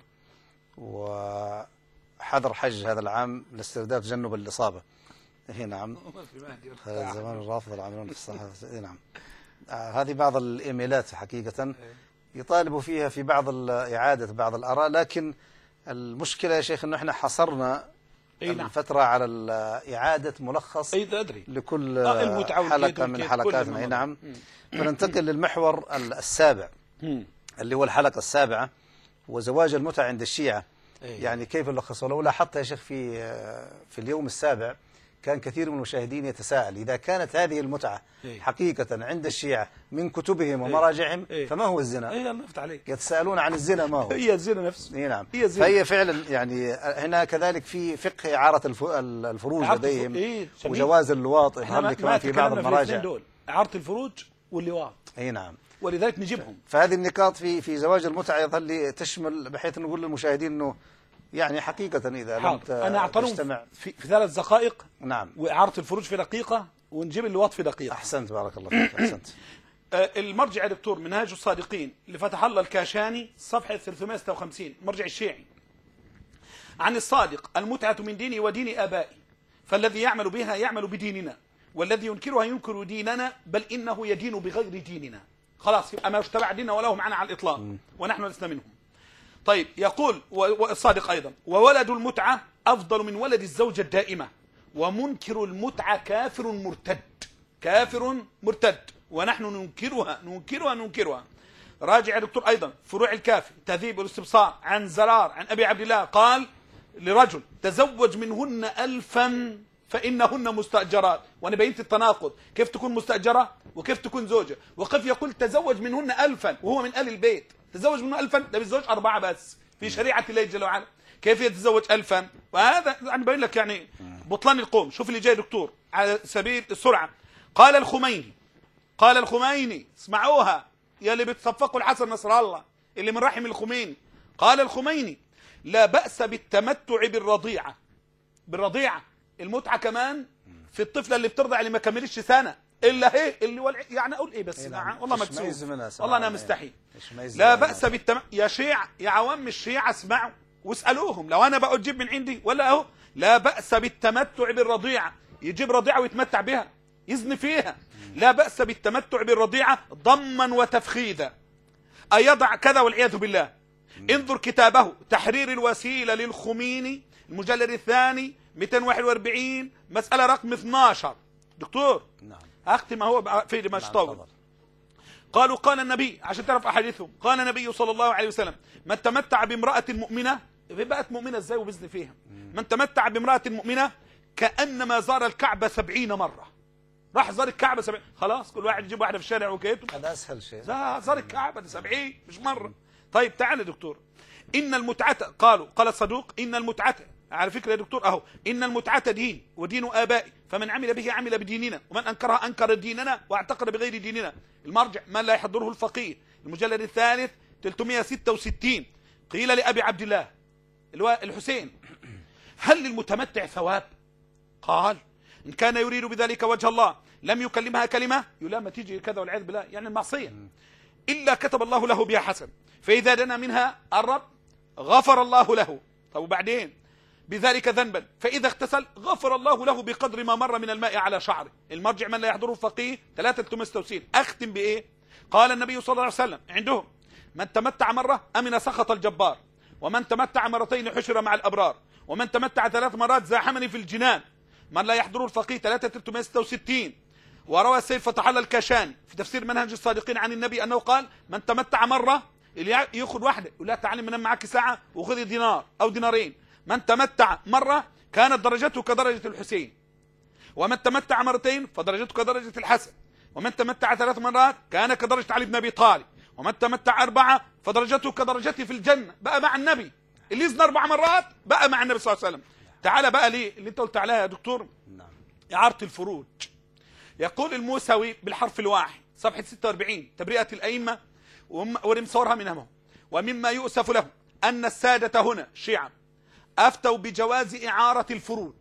Speaker 1: وحظر حج هذا العام لاسترداد تجنب الإصابة. إيه نعم. زمان الرافضة العاملون في الصحة. إيه نعم. آه هذه بعض الإيميلات حقيقة يطالبوا فيها في بعض إعادة بعض الآراء، لكن المشكلة يا شيخ إنه إحنا حصرنا أي نعم. الفترة على إعادة ملخص
Speaker 2: أدري.
Speaker 1: لكل آه حلقة من حلقاتنا. نعم. فننتقل للمحور السابع اللي هو الحلقة السابعة وزواج المتعة عند الشيعة. أيه. يعني كيف نلخصه؟ لو لاحظت يا شيخ في في اليوم السابع كان كثير من المشاهدين يتساءل إذا كانت هذه المتعة أيه. حقيقة عند الشيعة من كتبهم ومراجعهم أيه. فما هو الزنا؟
Speaker 2: أيه الله يفتح عليك.
Speaker 1: يتساءلون عن الزنا ما هو؟
Speaker 2: هي الزنا نفسه.
Speaker 1: اي نعم.
Speaker 2: هي الزنا.
Speaker 1: فهي فعلا يعني هنا كذلك في فقه إعارة الفروج لديهم. إيه وجواز اللواط إظهار كمان في بعض المراجع.
Speaker 2: دول إعارة الفروج واللواط.
Speaker 1: اي نعم.
Speaker 2: ولذلك نجيبهم.
Speaker 1: فهذه النقاط في في زواج المتعة يظل تشمل بحيث نقول للمشاهدين انه يعني حقيقة إذا لم
Speaker 2: أنا أعطيهم في, في ثلاث دقائق.
Speaker 1: نعم.
Speaker 2: وإعارة الفروج في دقيقة ونجيب اللواط في دقيقة.
Speaker 1: أحسنت بارك الله فيك. أحسنت.
Speaker 2: المرجع يا دكتور منهاج الصادقين لفتح الله الكاشاني صفحة ثلاثمئة وستة وخمسين مرجع الشيعي. عن الصادق المتعة من ديني ودين آبائي فالذي يعمل بها يعمل بديننا والذي ينكرها ينكر ديننا بل إنه يدين بغير ديننا. خلاص يبقى ما اشتبع ديننا ولا هم معنا على الإطلاق ونحن لسنا منهم. طيب يقول والصادق أيضا وولد المتعة أفضل من ولد الزوجة الدائمة ومنكر المتعة كافر مرتد. كافر مرتد ونحن ننكرها ننكرها ننكرها. راجع يا دكتور أيضا فروع الكافي تهذيب والاستبصار عن زرار عن أبي عبد الله قال لرجل تزوج منهن ألفا فإنهن مستأجرات. وأنا بينت التناقض كيف تكون مستأجرة وكيف تكون زوجة وكيف يقول تزوج منهن ألفا وهو من آل البيت. تزوج منه ألفا ده بيتزوج أربعة بس في شريعة الله جل وعلا. كيف يتزوج ألفا؟ وهذا أنا بقول لك يعني بطلان القوم. شوف اللي جاي دكتور على سبيل السرعة. قال الخميني قال الخميني اسمعوها يا اللي بتصفقوا الحسن نصر الله اللي من رحم الخميني. قال الخميني لا بأس بالتمتع بالرضيعة. بالرضيعة المتعة كمان في الطفلة اللي بترضع اللي ما كملتش سنة إلا هي اللي والع... يعني أقول إيه بس نعم. والله مكسوف والله أنا مستحي. لا بأس بالتم يا شيع يا عوام الشيعة اسمعوا واسألوهم لو أنا بقى أجيب من عندي ولا أهو. لا بأس بالتمتع بالرضيعة يجيب رضيعة ويتمتع بها يزني فيها. لا بأس بالتمتع بالرضيعة ضما وتفخيذا أيضع كذا والعياذ بالله. انظر كتابه تحرير الوسيلة للخميني المجلد الثاني مئتين وواحد وأربعين مسألة رقم اثناشر. دكتور نعم. أختم هو في ما طول. قالوا قال النبي، عشان تعرف أحاديثهم، قال النبي صلى الله عليه وسلم: من تمتع بامرأة مؤمنة، بقت مؤمنة ازاي وبزن فيها، من تمتع بامرأة مؤمنة كأنما زار الكعبة سبعين مرة. راح زار الكعبة سبعين، خلاص كل واحد يجيب واحدة في الشارع وكيته،
Speaker 1: هذا أسهل شيء،
Speaker 2: زار الكعبة سبعين مش مرة. طيب تعال يا دكتور، إن المتعة، قالوا قال الصدوق: إن المتعة، على فكرة يا دكتور أهو، إن المتعة دين ودين آبائي، فمن عمل به عمل بديننا، ومن أنكرها أنكر ديننا واعتقد بغير ديننا. المرجع من لا يحضره الفقيه، المجلد الثالث ثلاثمائة وستة وستين. قيل لأبي عبد الله الحسين: هل للمتمتع ثواب؟ قال: إن كان يريد بذلك وجه الله لم يكلمها كلمة، يقول ما تيجي كذا والعياذ بالله، يعني المعصية، إلا كتب الله له بها حسن، فإذا دنا منها الرب غفر الله له. طب وبعدين بذلك ذنبا، فإذا اغتسل غفر الله له بقدر ما مر من الماء على شعره. المرجع من لا يحضره الفقيه ثلاثة وستين. أختم بإيه؟ قال النبي صلى الله عليه وسلم عندهم: من تمتع مرة أمن سخط الجبار، ومن تمتع مرتين حشر مع الأبرار، ومن تمتع ثلاث مرات زاحمني في الجنان. من لا يحضره الفقيه ثلاثة وستين. وروى السيد فتح الله الكاشاني في تفسير منهج الصادقين عن النبي أنه قال: من تمتع مرة، اللي ياخذ واحدة يقول لها تعالي من معك ساعة وخذي دينار أو دينارين. من تمتع مرة كانت درجته كدرجة الحسين، ومن تمتع مرتين فدرجته كدرجة الحسن، ومن تمتع ثلاث مرات كان كدرجة علي بن أبي طالب، ومن تمتع أربعة فدرجته كدرجته في الجنة، بقى مع النبي. اللي يزن أربع مرات بقى مع النبي صلى الله عليه وسلم. تعال بقى ليه اللي انت قلت عليها يا دكتور، إعارة الفروج. يقول الموسوي بالحرف الواحد صفحة ستة وأربعين: تبرئة الأئمة ورمصورها منهم. ومما يؤسف له أن السادة هنا شيعة أفتوا بجواز إعارة الفروج،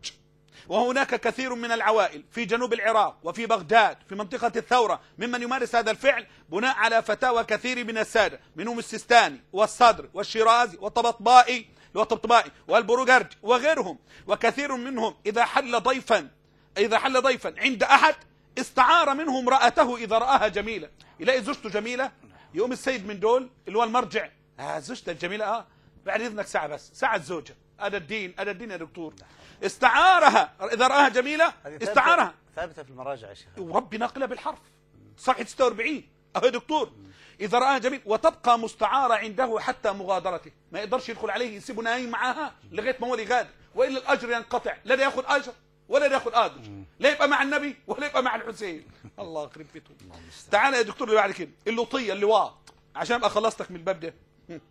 Speaker 2: وهناك كثير من العوائل في جنوب العراق وفي بغداد في منطقة الثورة ممن يمارس هذا الفعل بناء على فتاوى كثير من السادة، منهم السيستاني والصدر والشيرازي والطبطبائي والطبطبائي والبروجرج وغيرهم. وكثير منهم إذا حل ضيفا إذا حل ضيفا عند أحد استعار منه امرأته إذا رآها جميلة. يلاقي زوجته جميلة، يقوم السيد من دول اللي هو المرجع: آه زوجته الجميلة، اه بعد إذنك ساعة بس، ساعة الزوجة. هذا الدين، هذا الدين يا دكتور. استعارها إذا رآها جميلة، استعارها.
Speaker 1: ثابتة في المراجع يا شيخ،
Speaker 2: وربي ناقلها بالحرف صفحة ستة وأربعين أهو يا دكتور. إذا رآها جميل، وتبقى مستعارة عنده حتى مغادرته، ما يقدرش يدخل عليه يسيبه نايم معاها لغاية ما هو يغادر، وإلا الأجر ينقطع، لا ده ياخذ أجر ولا ده ياخذ أجر، لا يبقى مع النبي ولا يبقى مع الحسين. الله يخرب بيته. تعال يا دكتور اللي بعد كده، اللوطية، اللواط، عشان أبقى خلصتك من الباب ده.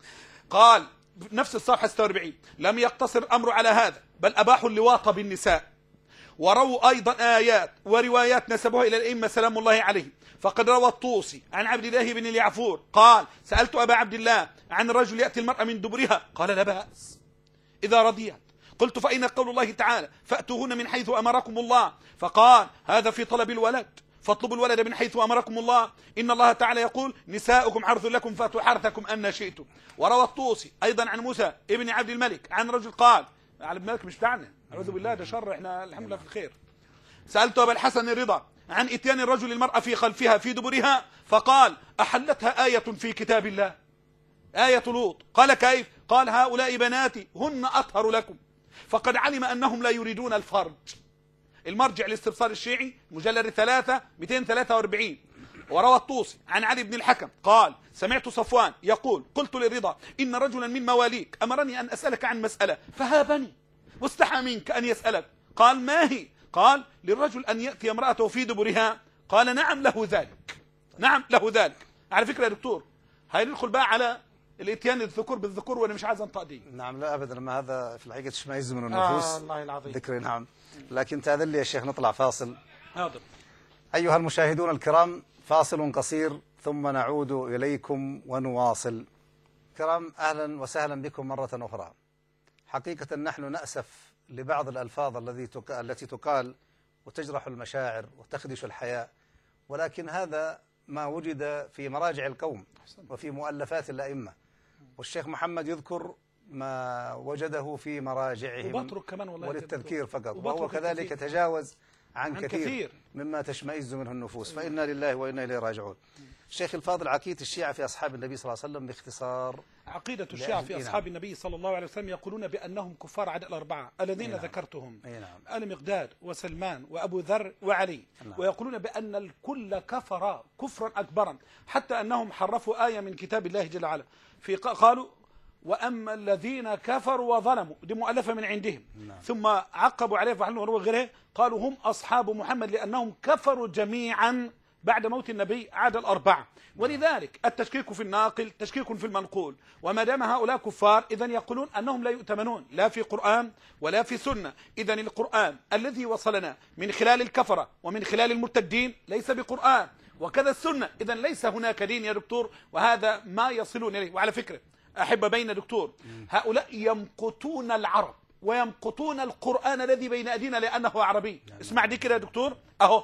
Speaker 2: قال نفس الصفحة ستة وأربعين: لم يقتصر الأمر على هذا، بل أباحوا اللواط بالنساء، ورووا أيضا آيات وروايات نسبوها إلى الأئمة سلام الله عليهم. فقد روى الطوسي عن عبد الله بن اليعفور قال: سألت أبا عبد الله عن الرجل يأتي المرأة من دبرها، قال: لا بأس إذا رضيت. قلت: فأين قول الله تعالى: فأتوهن من حيث أمركم الله؟ فقال: هذا في طلب الولد، فاطلبوا الولد من حيث أمركم الله، إن الله تعالى يقول: نساؤكم حرث لكم فأتوا حرثكم أن شئتم. وروى الطوسي أيضا عن موسى ابن عبد الملك عن رجل قال: على الملك مش بتاعنا، أعوذ بالله، ده شر، احنا الحمد لله في الخير. سألت أبا الحسن الرضا عن إتيان الرجل المرأة في خلفها في دبرها، فقال: أحلتها آية في كتاب الله، آية لوط. قال: كيف؟ قال: هؤلاء بناتي هن أطهر لكم. فقد علم أنهم لا يريدون الفرج. المرجع الاستبصار الشيعي مجلد ثلاثة مئتين وثلاثة وأربعين. وروى الطوسي عن علي بن الحكم قال: سمعت صفوان يقول: قلت للرضا: إن رجلا من مواليك أمرني أن أسألك عن مسألة فهابني واستحى منك أن يسألك. قال: ما هي؟ قال: للرجل أن يأتي امرأته في دبرها. قال: نعم له ذلك، نعم له ذلك. على فكرة يا دكتور، هاي ندخل بقى على الاتيان الذكور بالذكور، وانا مش عايز انطق دي.
Speaker 1: نعم لا ابدا، ما هذا في الحقيقه تشمئز من النفوس.
Speaker 2: آه الله العظيم.
Speaker 1: ذكري نعم، لكن تأذن لي يا شيخ نطلع فاصل.
Speaker 2: حاضر.
Speaker 1: ايها المشاهدون الكرام، فاصل قصير ثم نعود اليكم ونواصل. كرام، اهلا وسهلا بكم مره اخرى. حقيقه نحن نأسف لبعض الالفاظ الذي تك... التي تقال وتجرح المشاعر وتخدش الحياة، ولكن هذا ما وجد في مراجع القوم وفي مؤلفات الأئمة، والشيخ محمد يذكر ما وجده في مراجعهم وللتذكير فقط، وهو كذلك تجاوز عن, عن كثير, كثير مما تشمئز منه النفوس، فإنا لله وإنا إليه راجعون. شيخ الفاضل، عقيدة الشيعة في أصحاب النبي صلى الله عليه وسلم باختصار.
Speaker 2: عقيدة الشيعة في أصحاب النبي صلى الله عليه وسلم يقولون بأنهم كفار عدا الأربعة الذين نعم. ذكرتهم نعم. المقداد وسلمان وأبو ذر وعلي نعم. ويقولون بأن الكل كفر كفرا أكبرا، حتى أنهم حرفوا آية من كتاب الله جل وعلا في قالوا وأما الذين كفروا وظلموا، دي مؤلفة من عندهم نعم. ثم عقبوا عليه فعلوا وغيره قالوا هم أصحاب محمد لأنهم كفروا جميعا بعد موت النبي عاد الأربعة. ولذلك التشكيك في الناقل تشكيك في المنقول، وما دام هؤلاء كفار إذن يقولون أنهم لا يؤتمنون لا في قرآن ولا في سنة. إذن القرآن الذي وصلنا من خلال الكفرة ومن خلال المرتدين ليس بقرآن، وكذا السنة. إذن ليس هناك دين يا دكتور، وهذا ما يصلون إليه. وعلى فكرة أحب بين دكتور، هؤلاء يمقتون العرب ويمقتون القرآن الذي بين أيدينا لأنه عربي. اسمع دي كده يا دكتور، أهو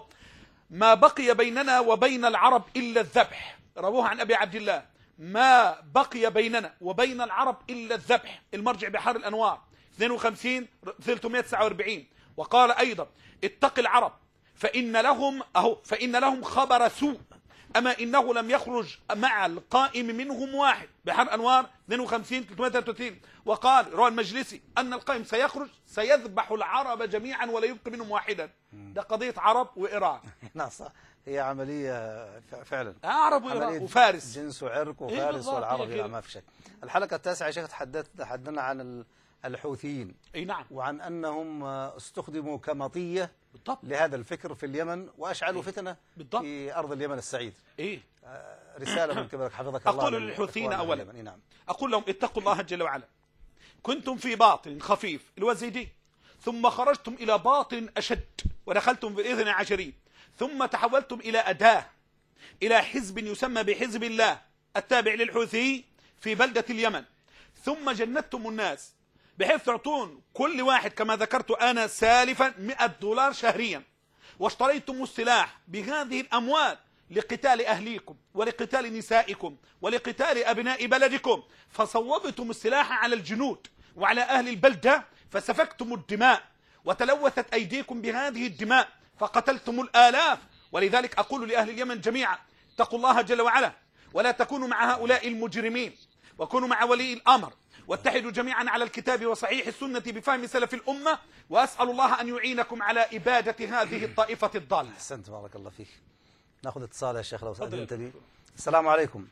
Speaker 2: ما بقي بيننا وبين العرب إلا الذبح، رووه عن أبي عبد الله، ما بقي بيننا وبين العرب إلا الذبح، المرجع بحار الأنوار اثنين وخمسين ثلاثمائة وتسعة وأربعين. وقال أيضا اتق العرب فإن لهم أهو فإن لهم خبر سوء، أما إنه لم يخرج مع القائم منهم واحد، بحر أنوار اثنين وخمسين ثلاثمائة وثلاثة وثلاثين. وقال روى المجلسي أن القائم سيخرج سيذبح العرب جميعا ولا يبقى منهم واحدا. ده قضية عرب وإيران.
Speaker 1: نعم صح، هي عملية فعلا
Speaker 2: عرب وإيران وفارس،
Speaker 1: جنس وعرق وفارس إيه والعرب. لا ما في شك. الحلقة التاسعة يا شيخ تحدثنا عن الحوثيين
Speaker 2: اي نعم،
Speaker 1: وعن أنهم استخدموا كمطية
Speaker 2: بالضبط
Speaker 1: لهذا الفكر في اليمن وأشعلوا إيه؟ فتنة بالضبط في أرض اليمن السعيد.
Speaker 2: إيه؟
Speaker 1: آه رسالة من قبلك حفظك الله.
Speaker 2: أقول للحوثيين أولا
Speaker 1: نعم.
Speaker 2: أقول لهم اتقوا الله جل وعلا، كنتم في باطن خفيف الوزيدي، ثم خرجتم إلى باطن أشد ودخلتم في الإثنى عشرين، ثم تحولتم إلى أداة، إلى حزب يسمى بحزب الله التابع للحوثي في بلدة اليمن، ثم جندتم الناس بحيث تعطون كل واحد كما ذكرت أنا سالفا مئة دولار شهريا، واشتريتم السلاح بهذه الأموال لقتال أهليكم ولقتال نسائكم ولقتال أبناء بلدكم، فصوبتم السلاح على الجنود وعلى أهل البلدة، فسفكتم الدماء وتلوثت أيديكم بهذه الدماء فقتلتم الآلاف. ولذلك أقول لأهل اليمن جميعا اتقوا الله جل وعلا ولا تكونوا مع هؤلاء المجرمين، وكونوا مع ولي الأمر، واتحدوا جميعا على الكتاب وصحيح السنة بفهم سلف الأمة، وأسأل الله أن يعينكم على إبادة هذه الطائفة الضالة.
Speaker 1: أحسنت بارك الله فيك. ناخذ اتصال يا شيخ لو سألت لي. السلام عليكم.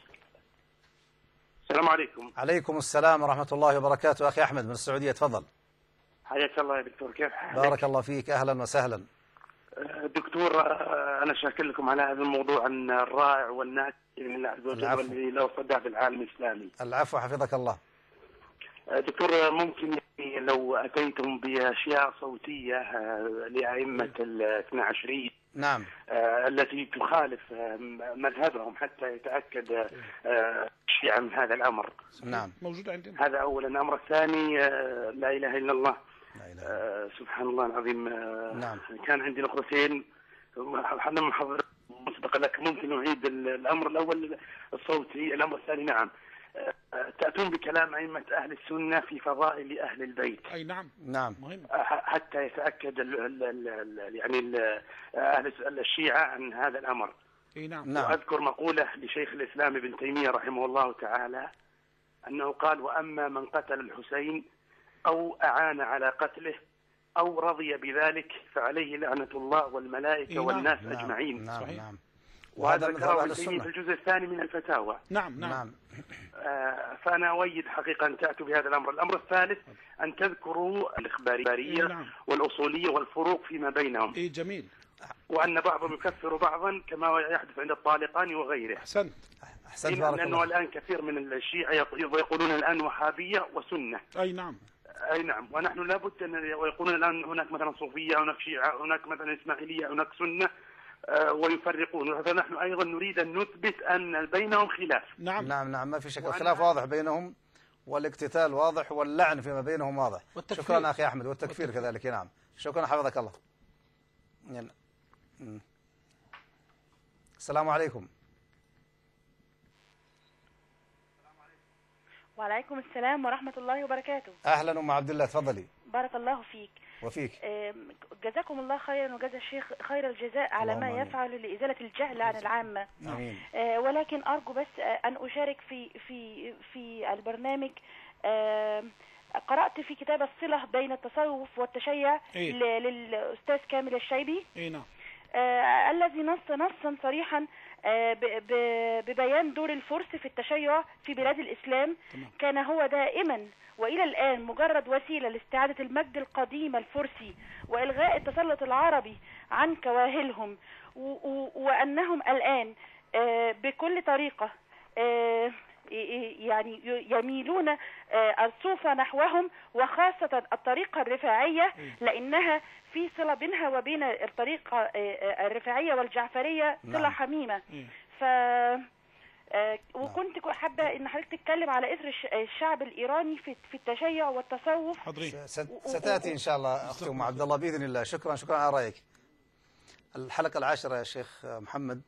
Speaker 4: السلام عليكم.
Speaker 1: عليكم السلام ورحمة الله وبركاته. أخي أحمد من السعودية، تفضل.
Speaker 4: حياك الله يا دكتور، كيف حالك؟
Speaker 1: بارك الله فيك، أهلا وسهلا.
Speaker 4: دكتور أنا شاكر لكم على هذا الموضوع الرائع والناجح من الله عز وجل والذي له صدى في العالم الإسلامي.
Speaker 1: العفو حفظك الله.
Speaker 4: دكتور ممكن لو أتيتم بأشياء صوتية لأئمة الاثنى عشرية
Speaker 1: نعم
Speaker 4: التي تخالف مذهبهم حتى يتأكد الشيعة من هذا الأمر.
Speaker 1: نعم
Speaker 2: موجود عندنا.
Speaker 4: هذا أولا. الأمر الثاني لا إله إلا الله. آه سبحان الله العظيم. آه
Speaker 1: نعم.
Speaker 4: كان عندي نقطتين حنا محضر مسبقا لك، ممكن أعيد الأمر الأول الصوتي. الأمر الثاني نعم آه تأتون بكلام أئمة أهل السنة في فضائل أهل البيت.
Speaker 2: أي نعم
Speaker 1: نعم
Speaker 2: مهم.
Speaker 4: حتى يتأكد ال ال ال يعني ال أهل الشيعة عن هذا الأمر.
Speaker 2: أي نعم.
Speaker 1: نعم.
Speaker 4: وأذكر مقولة لشيخ الإسلام ابن تيمية رحمه الله تعالى أنه قال: وأما من قتل الحسين أو أعان على قتله أو رضي بذلك فعليه لعنة الله والملائكة
Speaker 2: إيه
Speaker 4: والناس
Speaker 1: نعم.
Speaker 4: أجمعين.
Speaker 1: نعم.
Speaker 2: صحيح.
Speaker 1: نعم.
Speaker 4: وهذا ذكره ابن تيمية في الجزء الثاني من الفتاوى.
Speaker 2: نعم نعم,
Speaker 1: نعم.
Speaker 4: آه فأنا أؤيد حقيقة أن تأتوا بهذا الأمر. الأمر الثالث أن تذكروا الإخبارية
Speaker 2: إيه نعم.
Speaker 4: والأصولية والفروق فيما بينهم.
Speaker 2: إيه جميل.
Speaker 4: وأن بعضهم يكفر بعضا كما يحدث عند الطالقاني وغيره.
Speaker 2: أحسنت.
Speaker 1: أحسنت بارك الله.
Speaker 4: لأنه الآن كثير من الشيعة يقولون الآن وهابية وسنة.
Speaker 2: أي نعم.
Speaker 4: أي نعم. ونحن لابد أن ويقولون الآن هناك مثلا صوفية، هناك شيعة، هناك مثلا إسماعيلية، هناك سنة، آه ويفرقون. فنحن أيضا نريد أن نثبت أن بينهم خلاف.
Speaker 2: نعم
Speaker 1: نعم نعم ما في شك. الخلاف واضح بينهم والاقتتال واضح واللعن فيما بينهم واضح.
Speaker 2: والتكفير.
Speaker 1: شكرا أخي أحمد. والتكفير والتكفير. كذلك. نعم شكرا حفظك الله. يلا. السلام عليكم.
Speaker 7: وعليكم السلام ورحمة الله وبركاته.
Speaker 1: أهلا أم عبد الله، تفضلي.
Speaker 7: بارك الله فيك.
Speaker 1: وفيك.
Speaker 7: جزاكم الله خيرا وجزا الشيخ خير الجزاء على ما يفعل لإزالة الجهل عن العامة.
Speaker 1: آمين.
Speaker 7: ولكن أرجو بس أن أشارك في في في البرنامج. قرأت في كتاب الصلة بين التصوف والتشيع
Speaker 2: إيه؟
Speaker 7: للأستاذ كامل الشيبي.
Speaker 2: إيه نعم.
Speaker 7: آه الذي نص نصا صريحا آه ببيان دور الفرس في التشيع في بلاد الإسلام. تمام. كان هو دائما وإلى الآن مجرد وسيلة لاستعادة المجد القديم الفرسي وإلغاء التسلط العربي عن كواهلهم، وأنهم الآن آه بكل طريقة آه يعني يميلون الصوفة نحوهم، وخاصة الطريقة الرفاعية لأنها في صلة بينها وبين الطريقة الرفاعية والجعفرية صلة حميمة. ف وكنت حابة ان حضرتك تتكلم على اثر الشعب الايراني في في التشيع والتصوف.
Speaker 1: ستاتي ان شاء الله اختي ام عبد الله باذن الله. شكرا شكرا على رايك. الحلقة العاشرة يا شيخ محمد،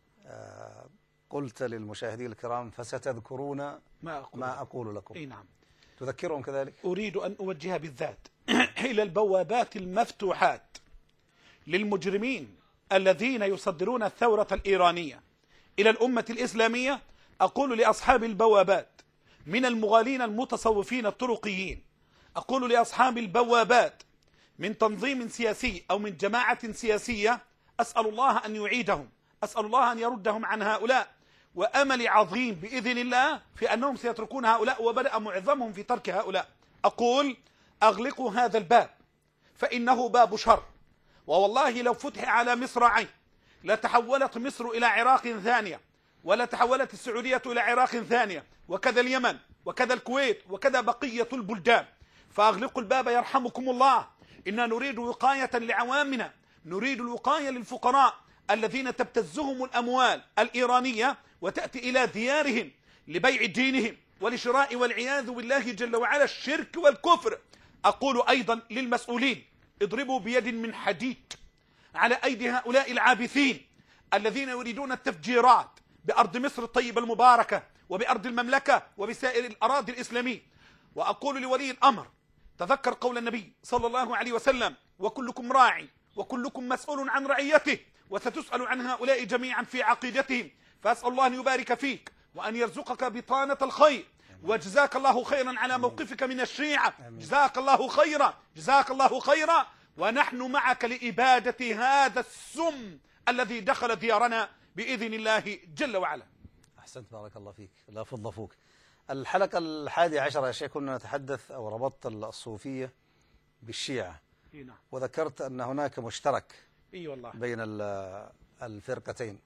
Speaker 1: قلت للمشاهدين الكرام فستذكرون ما أقول, ما أقول لكم.
Speaker 2: اي نعم.
Speaker 1: تذكرهم كذلك؟
Speaker 2: أريد أن أوجه بالذات إلى البوابات المفتوحات للمجرمين الذين يصدرون الثورة الإيرانية إلى الأمة الإسلامية. أقول لأصحاب البوابات من المغالين المتصوفين الطرقيين، أقول لأصحاب البوابات من تنظيم سياسي أو من جماعة سياسية، أسأل الله أن يعيدهم، أسأل الله أن يردهم عن هؤلاء، وأمل عظيم بإذن الله في أنهم سيتركون هؤلاء، وبدأ معظمهم في ترك هؤلاء. أقول أغلقوا هذا الباب فإنه باب شر، ووالله لو فتح على مصراعين لتحولت مصر إلى عراق ثانية، ولا تحولت السعودية إلى عراق ثانية، وكذا اليمن وكذا الكويت وكذا بقية البلدان. فأغلقوا الباب يرحمكم الله. إنا نريد وقاية لعوامنا، نريد الوقاية للفقراء الذين تبتزهم الأموال الإيرانية وتأتي إلى ديارهم لبيع دينهم ولشراء والعياذ بالله جل وعلا الشرك والكفر. أقول أيضا للمسؤولين اضربوا بيد من حديد على أيدي هؤلاء العابثين الذين يريدون التفجيرات بأرض مصر الطيبة المباركة وبأرض المملكة وبسائر الأراضي الإسلامية. وأقول لولي الأمر تذكر قول النبي صلى الله عليه وسلم: وكلكم راعي وكلكم مسؤول عن رعيته، وستسأل عن هؤلاء جميعا في عقيدتهم. فأسأل الله أن يبارك فيك وأن يرزقك بطانة الخير، وجزاك الله خيرا على موقفك من الشيعة. جزاك الله خيرا، جزاك الله خيرا، ونحن معك لإبادة هذا السم الذي دخل ديارنا بإذن الله جل وعلا.
Speaker 1: أحسنت، بارك الله فيك، لا فضل فوق. الحلقة الحادية عشرة يا شيخ كنا نتحدث أو ربطت الصوفية بالشيعة، وذكرت أن هناك مشترك
Speaker 2: اي والله
Speaker 1: بين الفرقتين.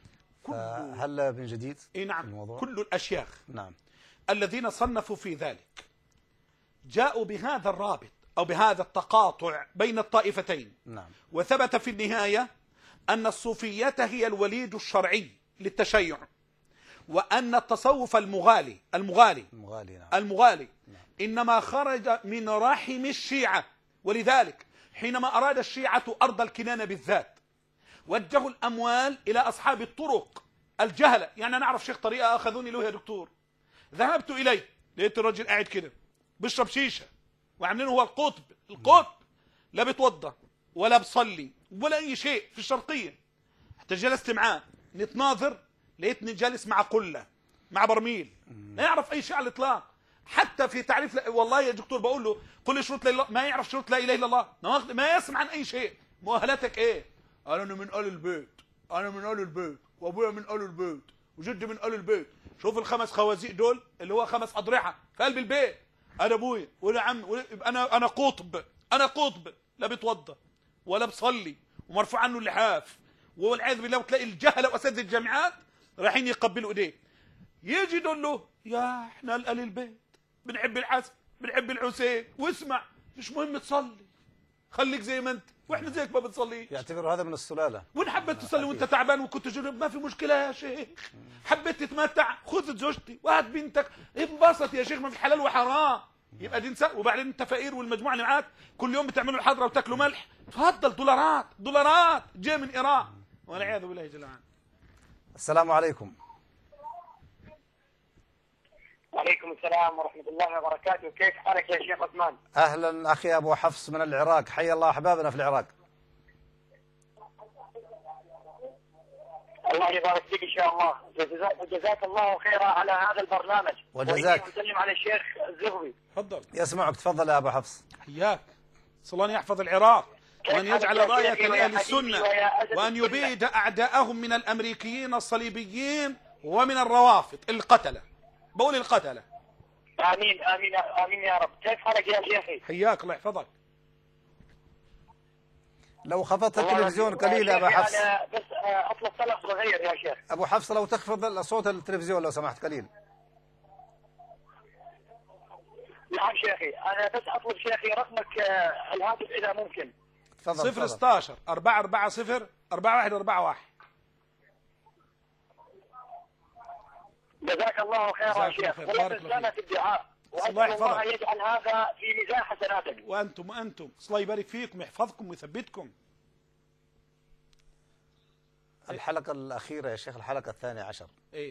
Speaker 1: هل من جديد؟
Speaker 2: اي نعم، كل الأشياخ
Speaker 1: نعم
Speaker 2: الذين صنفوا في ذلك جاءوا بهذا الرابط أو بهذا التقاطع بين الطائفتين.
Speaker 1: نعم.
Speaker 2: وثبت في النهاية أن الصوفية هي الوليد الشرعي للتشيع، وأن التصوف المغالي المغالي
Speaker 1: المغالي, نعم.
Speaker 2: المغالي
Speaker 1: نعم.
Speaker 2: إنما خرج من رحم الشيعة. ولذلك حينما أراد الشيعة أرض الكنانة بالذات وجهوا الأموال إلى أصحاب الطرق الجهلة. يعني أنا أعرف شيخ طريقة أخذوني له يا دكتور، ذهبت إليه لقيت الرجل قاعد كده بيشرب شيشة وعاملينه هو القطب القطب لا بيتوضى ولا بصلي ولا أي شيء في الشرقية. حتى جلست معاه نتناظر لقيتني جالس مع قلة مع برميل لا يعرف أي شيء على الإطلاق. حتى في تعريف لا... والله يا دكتور بقول له قل شروط لا إله، ما يعرف شروط لا إله إلا الله، ما يسمع عن أي شيء. مؤهلاتك إيه؟ أنا من آل البيت، أنا من آل البيت، وأبويا من آل البيت، وجدي من آل البيت. شوف الخمس خوازيق دول اللي هو خمس أضرحة في قلب البيت. أنا أبويا ولا عم ولا... أنا أنا قطب، أنا قطب لا بيتوضى ولا بصلي ومرفوع عنه اللحاف، والعياذ بالله. وتلاقي الجهلة وأساتذة الجامعات رايحين يقبلوا إيديه. يجي يقول له يا إحنا آل البيت بنحب الحسن بنحب الحسين، واسمع مش مهم تصلي خليك زي ما انت واحنا زيك ما بنصليش.
Speaker 1: يعتبروا هذا من السلاله.
Speaker 2: وان حبيت تصلي وانت تعبان وكنت جنب ما في مشكله يا شيخ. حبيت تتمتع خذ زوجتي وهات بنتك انبسط يا شيخ، ما في حلال وحرام. يبقى دي نساء. وبعدين انت فقير والمجموعه اللي معاك كل يوم بتعملوا الحضره وتاكلوا ملح، تفضل دولارات دولارات جاي من ايران والعياذ بالله جل وعلا.
Speaker 1: السلام عليكم.
Speaker 8: وعليكم السلام ورحمة الله وبركاته. كيف حالك يا شيخ عثمان؟
Speaker 1: أهلا أخي أبو حفص من العراق، حيا الله أحبابنا في العراق.
Speaker 8: الله يبارك فيك إن شاء الله، وجزاك الله خيرا على هذا البرنامج.
Speaker 1: وجزاك.
Speaker 8: وسلم على الشيخ الزغبي.
Speaker 2: تفضل.
Speaker 1: يسمعك، تفضل يا أبو حفص.
Speaker 2: حياك. صلى الله يحفظ العراق وأن يجعل راية لأهل السنة وأن يبيد أعداءهم من الأمريكيين الصليبيين ومن الروافض القتلة. بقول القتلة.
Speaker 8: آمين آمين آمين يا رب. كيف حالك يا شيخي؟
Speaker 2: حياك الله يحفظك.
Speaker 1: لو خفضت التلفزيون قليل يا أبو حفص.
Speaker 8: أنا بس أطلب طلب صغير يا شيخ.
Speaker 1: أبو حفص لو تخفض صوت التلفزيون لو سمحت قليل.
Speaker 8: نعم شيخي، أنا بس أطلب شيخي رقمك الهاتف إذا ممكن.
Speaker 1: تفضل.
Speaker 2: صفر ستاشر أربعة أربعة صفر أربعة واحد أربعة واحد.
Speaker 8: جزاك الله خيرا يا شيخ، ولا تنسانا في الدعاء، وأسأل الله أن يجعل هذا في ميزان حسناتك.
Speaker 2: وأنتم وأنتم الله يبارك فيكم ويحفظكم ويثبتكم.
Speaker 1: الحلقة الأخيرة يا شيخ، الحلقة الثانية عشر.
Speaker 2: إيه؟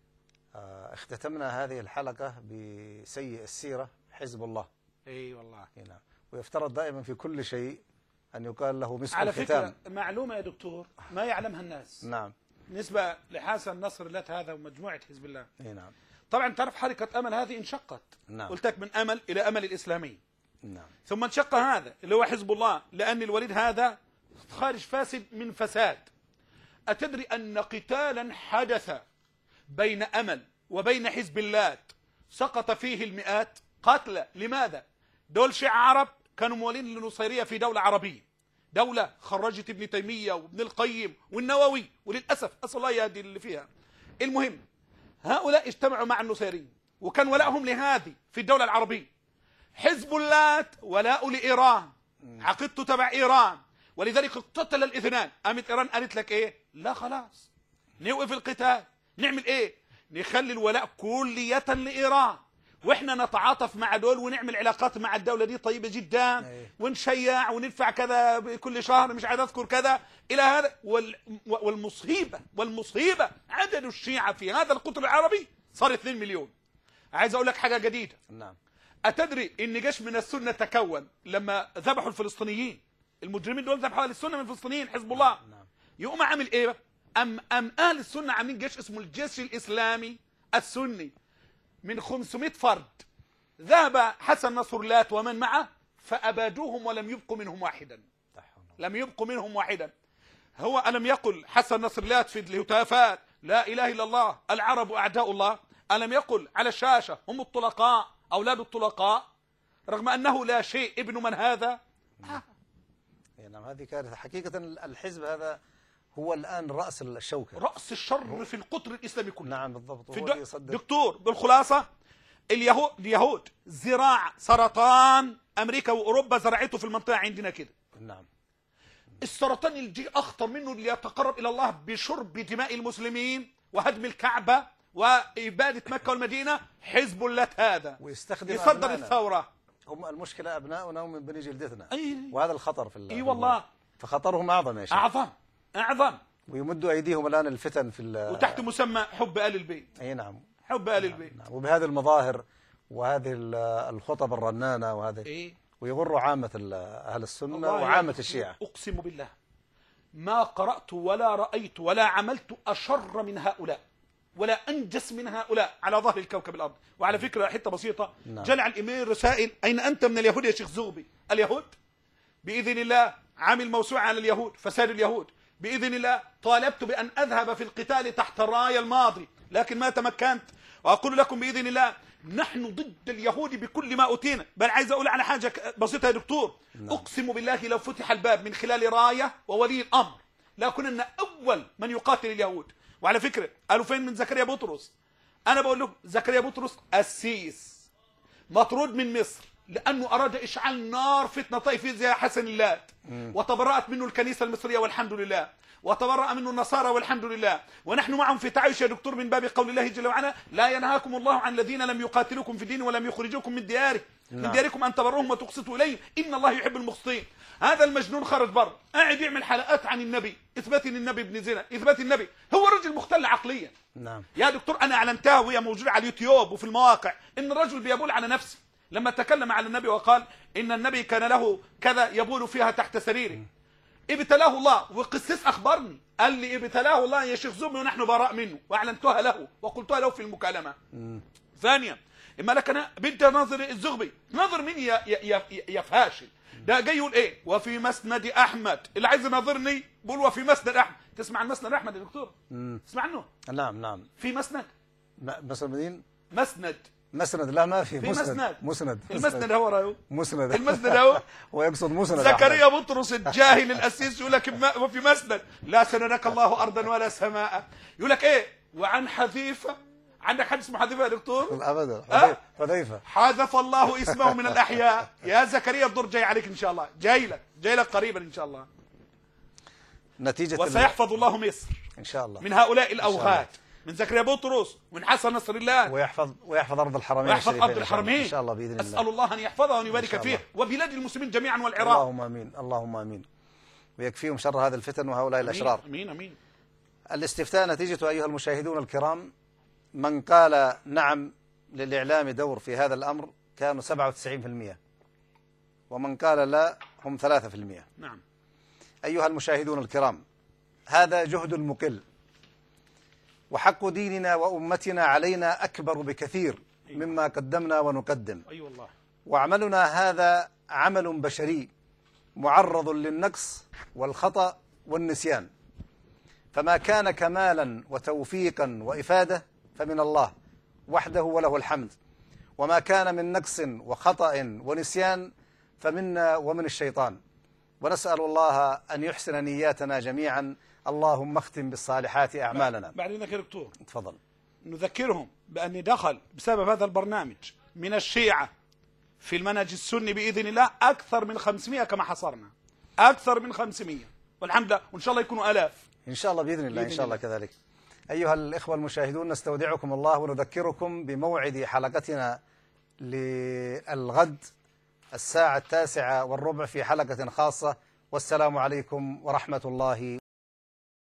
Speaker 1: آه اختتمنا هذه الحلقة بسيء السيرة حزب الله.
Speaker 2: إيه والله.
Speaker 1: نعم. ويفترض دائما في كل شيء أن يقال له مسك
Speaker 2: على
Speaker 1: الختام.
Speaker 2: فكرة معلومة يا دكتور ما يعلمها الناس.
Speaker 1: نعم.
Speaker 2: بالنسبة لحسن نصر الله هذا ومجموعة حزب الله.
Speaker 1: إيه نعم.
Speaker 2: طبعا تعرف حركة أمل هذه انشقت.
Speaker 1: نعم.
Speaker 2: قلت لك من أمل إلى أمل الإسلامي.
Speaker 1: نعم.
Speaker 2: ثم انشق هذا اللي هو حزب الله، لأن الوليد هذا خارج فاسد من فساد. أتدري أن قتالا حدث بين أمل وبين حزب الله سقط فيه المئات قتلى؟ لماذا؟ دول شيعة عرب كانوا موالين للنصيرية في دولة عربية، دولة خرجت ابن تيمية وابن القيم والنووي، وللأسف أسأل الله يهدي اللي فيها. المهم هؤلاء اجتمعوا مع النصيريين وكان ولاءهم لهذه في الدولة العربية. حزب الله ولاء لإيران، عقيدته تبع إيران، ولذلك اقتتل الاثنان. قامت إيران قالت لك إيه؟ لا خلاص نوقف القتال. نعمل إيه؟ نخلي الولاء كلية لإيران، واحنا نتعاطف مع دول ونعمل علاقات مع الدولة دي طيبة جدا، ونشيع وندفع كذا كل شهر، مش عايز اذكر كذا الى هذا. والمصيبة والمصيبة عدد الشيعة في هذا القطر العربي صار اثنين مليون. عايز اقول لك حاجة جديدة.
Speaker 1: نعم.
Speaker 2: اتدري ان جيش من السنة تكون لما ذبحوا الفلسطينيين؟ المجرمين دول ذبحوا اهل السنة من الفلسطينيين، حزب الله.
Speaker 1: نعم.
Speaker 2: يقوم عامل ايه؟ ام ام اهل السنة عاملين جيش اسمه الجيش الاسلامي السني من خمسمائة فرد. ذهب حسن نصر الله ومن معه فأبادوهم ولم يبقوا منهم واحدا. لم يبقوا منهم واحدا. هو ألم يقل حسن نصر الله في الهتافات لا إله إلا الله العرب أعداء الله؟ ألم يقل على الشاشة هم الطلقاء أولاد الطلقاء؟ رغم أنه لا شيء ابن من هذا؟
Speaker 1: نعم. نعم. هذه كارثة حقيقة. الحزب هذا هو الآن رأس الشوكة،
Speaker 2: رأس الشر في القطر الإسلامي كله.
Speaker 1: نعم بالضبط.
Speaker 2: في الدو... دكتور بالخلاصة اليهود اليهود زراع سرطان أمريكا وأوروبا زرعته في المنطقة عندنا كده.
Speaker 1: نعم.
Speaker 2: السرطان اللي جي أخطر منه اللي يتقرب إلى الله بشرب دماء المسلمين وهدم الكعبة وإبادة مكة والمدينة حزب الله هذا،
Speaker 1: ويستخدم
Speaker 2: يصدر الثورة.
Speaker 1: هم المشكلة أبناؤنا ومن بني جلدتنا.
Speaker 2: أي.
Speaker 1: وهذا الخطر في الله.
Speaker 2: اي والله.
Speaker 1: فخطرهم أعظم يا شيخ.
Speaker 2: أعظم أعظم.
Speaker 1: ويمدوا أيديهم الآن الفتن في
Speaker 2: وتحت مسمى حب آل البيت.
Speaker 1: أي نعم.
Speaker 2: حب آل البيت.
Speaker 1: نعم. وبهذه المظاهر وهذه الخطب الرنانة وهذه
Speaker 2: إيه؟
Speaker 1: ويغروا عامة أهل السنة وعامة الشيعة.
Speaker 2: أقسم بالله ما قرأت ولا رأيت ولا عملت أشر من هؤلاء ولا أنجس من هؤلاء على ظهر الكوكب الأرض. وعلى فكرة حتة بسيطة. نعم. جلع الإيميل رسائل أين أنت من اليهود يا شيخ زغبي؟ اليهود بإذن الله عامل موسوعة على اليهود، فساد اليهود بإذن الله. طالبت بأن أذهب في القتال تحت الراية الماضي لكن ما تمكنت. وأقول لكم بإذن الله نحن ضد اليهود بكل ما أوتينا. بل عايز أقول على حاجة بسيطة يا دكتور. نعم. أقسم بالله لو فتح الباب من خلال راية وولي الأمر لا كنا أول من يقاتل اليهود. وعلى فكرة قالوا فين من زكريا بطرس؟ أنا بقول لكم زكريا بطرس السيس مطرود من مصر لأنه أراد إشعال نار فتنة طائفية زي حسن اللات، وتبرأت منه الكنيسة المصرية والحمد لله، وتبرأ منه النصارى والحمد لله، ونحن معهم في تعايش يا دكتور من باب قول الله جل وعلا: لا ينهاكم الله عن الذين لم يقاتلوكم في الدين ولم يخرجوكم من دياركم من دياركم أن تبروهم وتقسطوا إليهم إن الله يحب المقسطين. هذا المجنون خرج بره قاعد يعمل حلقات عن النبي، إثبات إن النبي ابن زنا، إثبات النبي هو رجل مختل عقليا.
Speaker 1: نعم
Speaker 2: يا دكتور أنا أعلنتها وهي موجودة على اليوتيوب وفي المواقع إن الرجل بيبول على نفسه لما تكلم على النبي وقال إن النبي كان له كذا يبول فيها تحت سريره. ابتلاه الله، وقسيس أخبرني قال لي ابتلاه الله يا شيخ زومي ونحن براء منه، وأعلنتها له وقلتها له في المكالمة. م. ثانيا إما لك أنا بدي ناظر الزغبي، ناظر مين يا يا يا, يا فاشل؟ ده جاي يقول إيه؟ وفي مسند أحمد، اللي عايز يناظرني بقول وفي مسند أحمد. تسمع عن مسند أحمد يا دكتور؟ م. تسمع عنه؟
Speaker 1: نعم نعم.
Speaker 2: في مسند؟
Speaker 1: مسند
Speaker 2: مسند
Speaker 1: مسند لا ما في,
Speaker 2: في مسند. مسند
Speaker 1: مسند
Speaker 2: المسند هو رايو
Speaker 1: مسند
Speaker 2: المسند هو
Speaker 1: ويقصد مسند.
Speaker 2: زكريا بطرس الجاهل الأسيس يقول لك وفي مسند لا سندك الله أرضا ولا سماء. يقول لك إيه؟ وعن حذيفة، عندك حد اسمه حذيفة يا دكتور؟
Speaker 1: أبدا
Speaker 2: أه؟
Speaker 1: حذيفة
Speaker 2: حذف الله اسمه من الأحياء. يا زكريا الدور جاي عليك إن شاء الله، جاي لك جاي لك قريبا إن شاء الله.
Speaker 1: نتيجة
Speaker 2: وسيحفظ الله مصر
Speaker 1: إن شاء الله
Speaker 2: من هؤلاء الأوغاد، من زكريا بطرس ومن حسن نصر الله،
Speaker 1: ويحفظ ويحفظ أرض الحرمين
Speaker 2: ويحفظ أرض الحرمين
Speaker 1: إن شاء الله بإذن الله.
Speaker 2: أسأل الله أن يحفظها وأن يبارك فيه وبلاد المسلمين جميعا والعراق.
Speaker 1: اللهم آمين اللهم آمين، ويكفيهم شر هذه الفتن وهؤلاء
Speaker 2: أمين
Speaker 1: الأشرار.
Speaker 2: أمين أمين.
Speaker 1: الاستفتاء نتيجة أيها المشاهدون الكرام، من قال نعم للإعلام دور في هذا الأمر كانوا سبعة وتسعين بالمئة، ومن قال لا هم ثلاثة بالمئة.
Speaker 2: نعم
Speaker 1: أيها المشاهدون الكرام، هذا جهد مقل، وحق ديننا وأمتنا علينا أكبر بكثير مما قدمنا ونقدم.
Speaker 2: أي والله.
Speaker 1: وعملنا هذا عمل بشري معرض للنقص والخطأ والنسيان، فما كان كمالا وتوفيقا وإفادة فمن الله وحده وله الحمد، وما كان من نقص وخطأ ونسيان فمنا ومن الشيطان. ونسأل الله أن يحسن نياتنا جميعا. اللهم اختم بالصالحات أعمالنا.
Speaker 2: بعد إذنك يا دكتور
Speaker 1: تفضل.
Speaker 2: نذكرهم بأن دخل بسبب هذا البرنامج من الشيعة في المنهج السني بإذن الله أكثر من خمسمئة كما حصرنا، أكثر من خمسمئة والحمد لله، وإن شاء الله يكونوا آلاف
Speaker 1: إن شاء الله بإذن الله. إن شاء الله كذلك. أيها الإخوة المشاهدون، نستودعكم الله ونذكركم بموعد حلقتنا للغد الساعة التاسعة والربع في حلقة خاصة. والسلام عليكم ورحمة الله